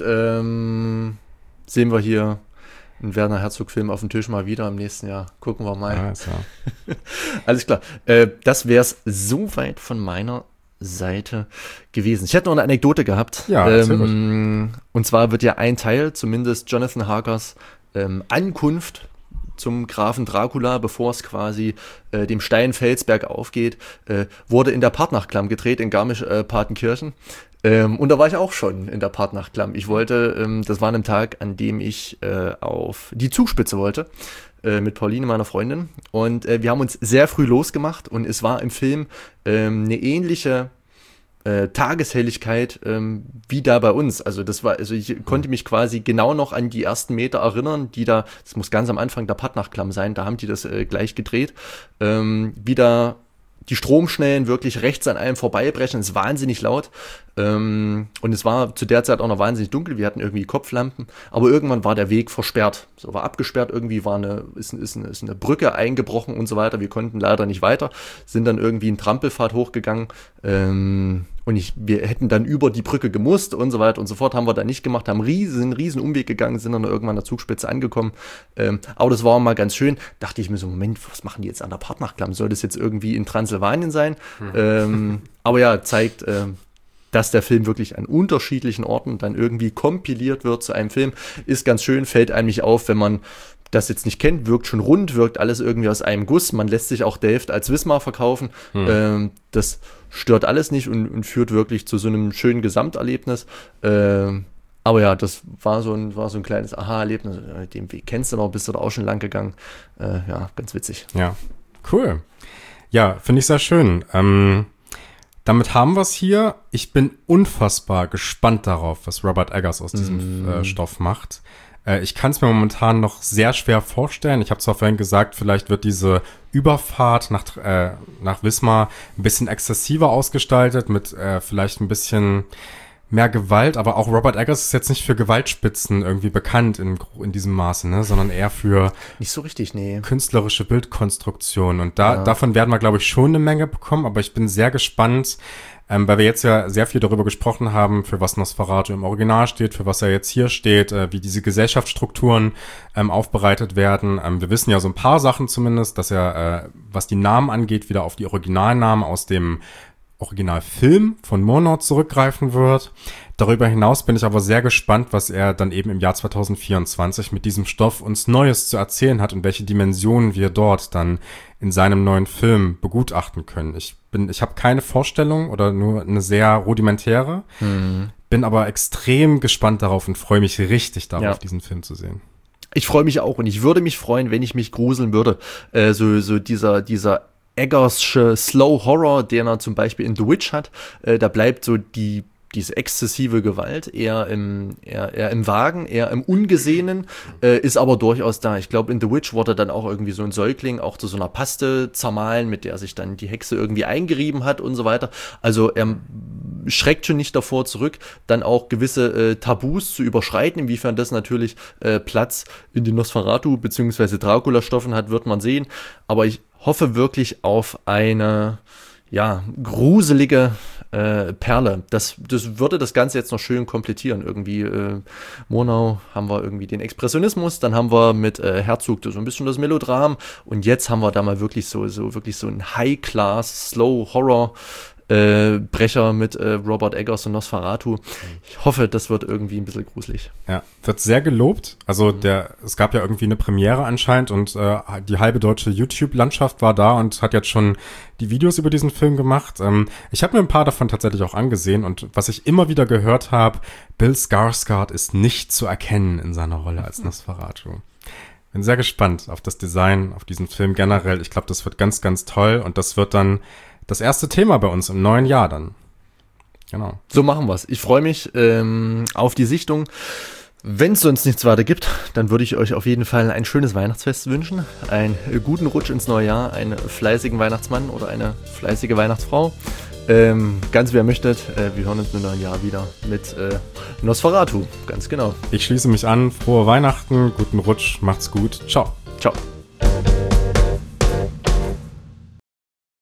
ähm, sehen wir hier einen Werner Herzog-Film auf dem Tisch mal wieder im nächsten Jahr. Gucken wir mal.
Alles klar.
Alles klar. Äh, das wäre es soweit von meiner Seite gewesen. Ich hätte noch eine Anekdote gehabt.
Ja,
ähm, und zwar wird ja ein Teil, zumindest Jonathan Harkers ähm, Ankunft zum Grafen Dracula, bevor es quasi äh, dem steilen Felsberg aufgeht, äh, wurde in der Partnachklamm gedreht, in Garmisch-Partenkirchen. Ähm, und da war ich auch schon in der Partnachklamm. Ich wollte, ähm, das war an einem Tag, an dem ich äh, auf die Zugspitze wollte, äh, mit Pauline, meiner Freundin. Und äh, wir haben uns sehr früh losgemacht und es war im Film ähm, eine ähnliche Äh, Tageshelligkeit ähm, wie da bei uns. Also das war, also ich konnte mich quasi genau noch an die ersten Meter erinnern, die da, das muss ganz am Anfang der Partnachklamm sein, da haben die das äh, gleich gedreht, ähm, wie da die Stromschnellen wirklich rechts an einem vorbeibrechen, es ist wahnsinnig laut ähm, und es war zu der Zeit auch noch wahnsinnig dunkel, wir hatten irgendwie Kopflampen, aber irgendwann war der Weg versperrt, so war abgesperrt, irgendwie war eine, ist, ist, eine, ist eine Brücke eingebrochen und so weiter, wir konnten leider nicht weiter, sind dann irgendwie einen Trampelpfad hochgegangen ähm, und ich, wir hätten dann über die Brücke gemusst und so weiter und so fort, haben wir dann nicht gemacht, haben riesen, riesen Umweg gegangen, sind dann irgendwann an der Zugspitze angekommen, ähm, aber das war mal ganz schön, dachte ich mir so, Moment, was machen die jetzt an der Partnachklamm, soll das jetzt irgendwie in Transsilvanien sein? Hm. Ähm, aber ja, zeigt, ähm, dass der Film wirklich an unterschiedlichen Orten dann irgendwie kompiliert wird zu einem Film, ist ganz schön, fällt einem nicht auf, wenn man das jetzt nicht kennt, wirkt schon rund, wirkt alles irgendwie aus einem Guss, man lässt sich auch Delft als Wismar verkaufen, hm. ähm, das stört alles nicht und, und führt wirklich zu so einem schönen Gesamterlebnis, ähm, aber ja, das war so ein, war so ein kleines Aha-Erlebnis, den Weg kennst du noch, bist du da auch schon lang gegangen, äh, ja, ganz witzig.
Ja, cool. Ja, finde ich sehr schön. Ähm, damit haben wir es hier. Ich bin unfassbar gespannt darauf, was Robert Eggers aus diesem mm. äh, Stoff macht. Äh, ich kann es mir momentan noch sehr schwer vorstellen. Ich habe zwar vorhin gesagt, vielleicht wird diese Überfahrt nach, äh, nach Wismar ein bisschen exzessiver ausgestaltet, mit äh, vielleicht ein bisschen mehr Gewalt, aber auch Robert Eggers ist jetzt nicht für Gewaltspitzen irgendwie bekannt in, in diesem Maße, ne, sondern eher für
nicht so richtig, nee.
künstlerische Bildkonstruktion. Und da
ja.
davon werden wir, glaube ich, schon eine Menge bekommen, aber ich bin sehr gespannt, ähm, weil wir jetzt ja sehr viel darüber gesprochen haben, für was Nosferatu im Original steht, für was er jetzt hier steht, äh, wie diese Gesellschaftsstrukturen ähm, aufbereitet werden. Ähm, wir wissen ja so ein paar Sachen zumindest, dass er, äh, was die Namen angeht, wieder auf die Originalnamen aus dem Originalfilm von Murnau zurückgreifen wird. Darüber hinaus bin ich aber sehr gespannt, was er dann eben im Jahr zwanzig vierundzwanzig mit diesem Stoff uns Neues zu erzählen hat und welche Dimensionen wir dort dann in seinem neuen Film begutachten können. Ich bin, ich habe keine Vorstellung oder nur eine sehr rudimentäre, mhm. bin aber extrem gespannt darauf und freue mich richtig darauf, ja. diesen Film zu sehen.
Ich freue mich auch und ich würde mich freuen, wenn ich mich gruseln würde. Äh, so, so dieser, dieser Eggersche Slow Horror, den er zum Beispiel in The Witch hat, äh, da bleibt so die diese exzessive Gewalt eher im, eher, eher im Wagen, eher im Ungesehenen, äh, ist aber durchaus da. Ich glaube, in The Witch wurde dann auch irgendwie so ein Säugling auch zu so einer Paste zermahlen, mit der sich dann die Hexe irgendwie eingerieben hat und so weiter. Also er schreckt schon nicht davor zurück, dann auch gewisse äh, Tabus zu überschreiten. Inwiefern das natürlich äh, Platz in den Nosferatu bzw. Dracula-Stoffen hat, wird man sehen. Aber ich hoffe wirklich auf eine ja, gruselige äh, Perle. Das, das würde das Ganze jetzt noch schön komplettieren. Irgendwie äh, Murnau haben wir irgendwie den Expressionismus, dann haben wir mit äh, Herzog so ein bisschen das Melodram und jetzt haben wir da mal wirklich so, so wirklich so ein High-Class, Slow-Horror Äh, Brecher mit äh, Robert Eggers und Nosferatu. Ich hoffe, das wird irgendwie ein bisschen gruselig.
Ja, wird sehr gelobt. Also mhm. der, es gab ja irgendwie eine Premiere anscheinend und äh, die halbe deutsche YouTube-Landschaft war da und hat jetzt schon die Videos über diesen Film gemacht. Ähm, ich habe mir ein paar davon tatsächlich auch angesehen und was ich immer wieder gehört habe, Bill Skarsgård ist nicht zu erkennen in seiner Rolle als Nosferatu. Bin sehr gespannt auf das Design, auf diesen Film generell. Ich glaube, das wird ganz, ganz toll und das wird dann das erste Thema bei uns im neuen Jahr dann. Genau.
So machen wir's. Ich freue mich ähm, auf die Sichtung. Wenn es sonst nichts weiter gibt, dann würde ich euch auf jeden Fall ein schönes Weihnachtsfest wünschen, einen guten Rutsch ins neue Jahr, einen fleißigen Weihnachtsmann oder eine fleißige Weihnachtsfrau. Ähm, ganz wie ihr möchtet, äh, wir hören uns im neuen Jahr wieder mit äh, Nosferatu, ganz genau.
Ich schließe mich an, frohe Weihnachten, guten Rutsch, macht's gut, ciao.
Ciao.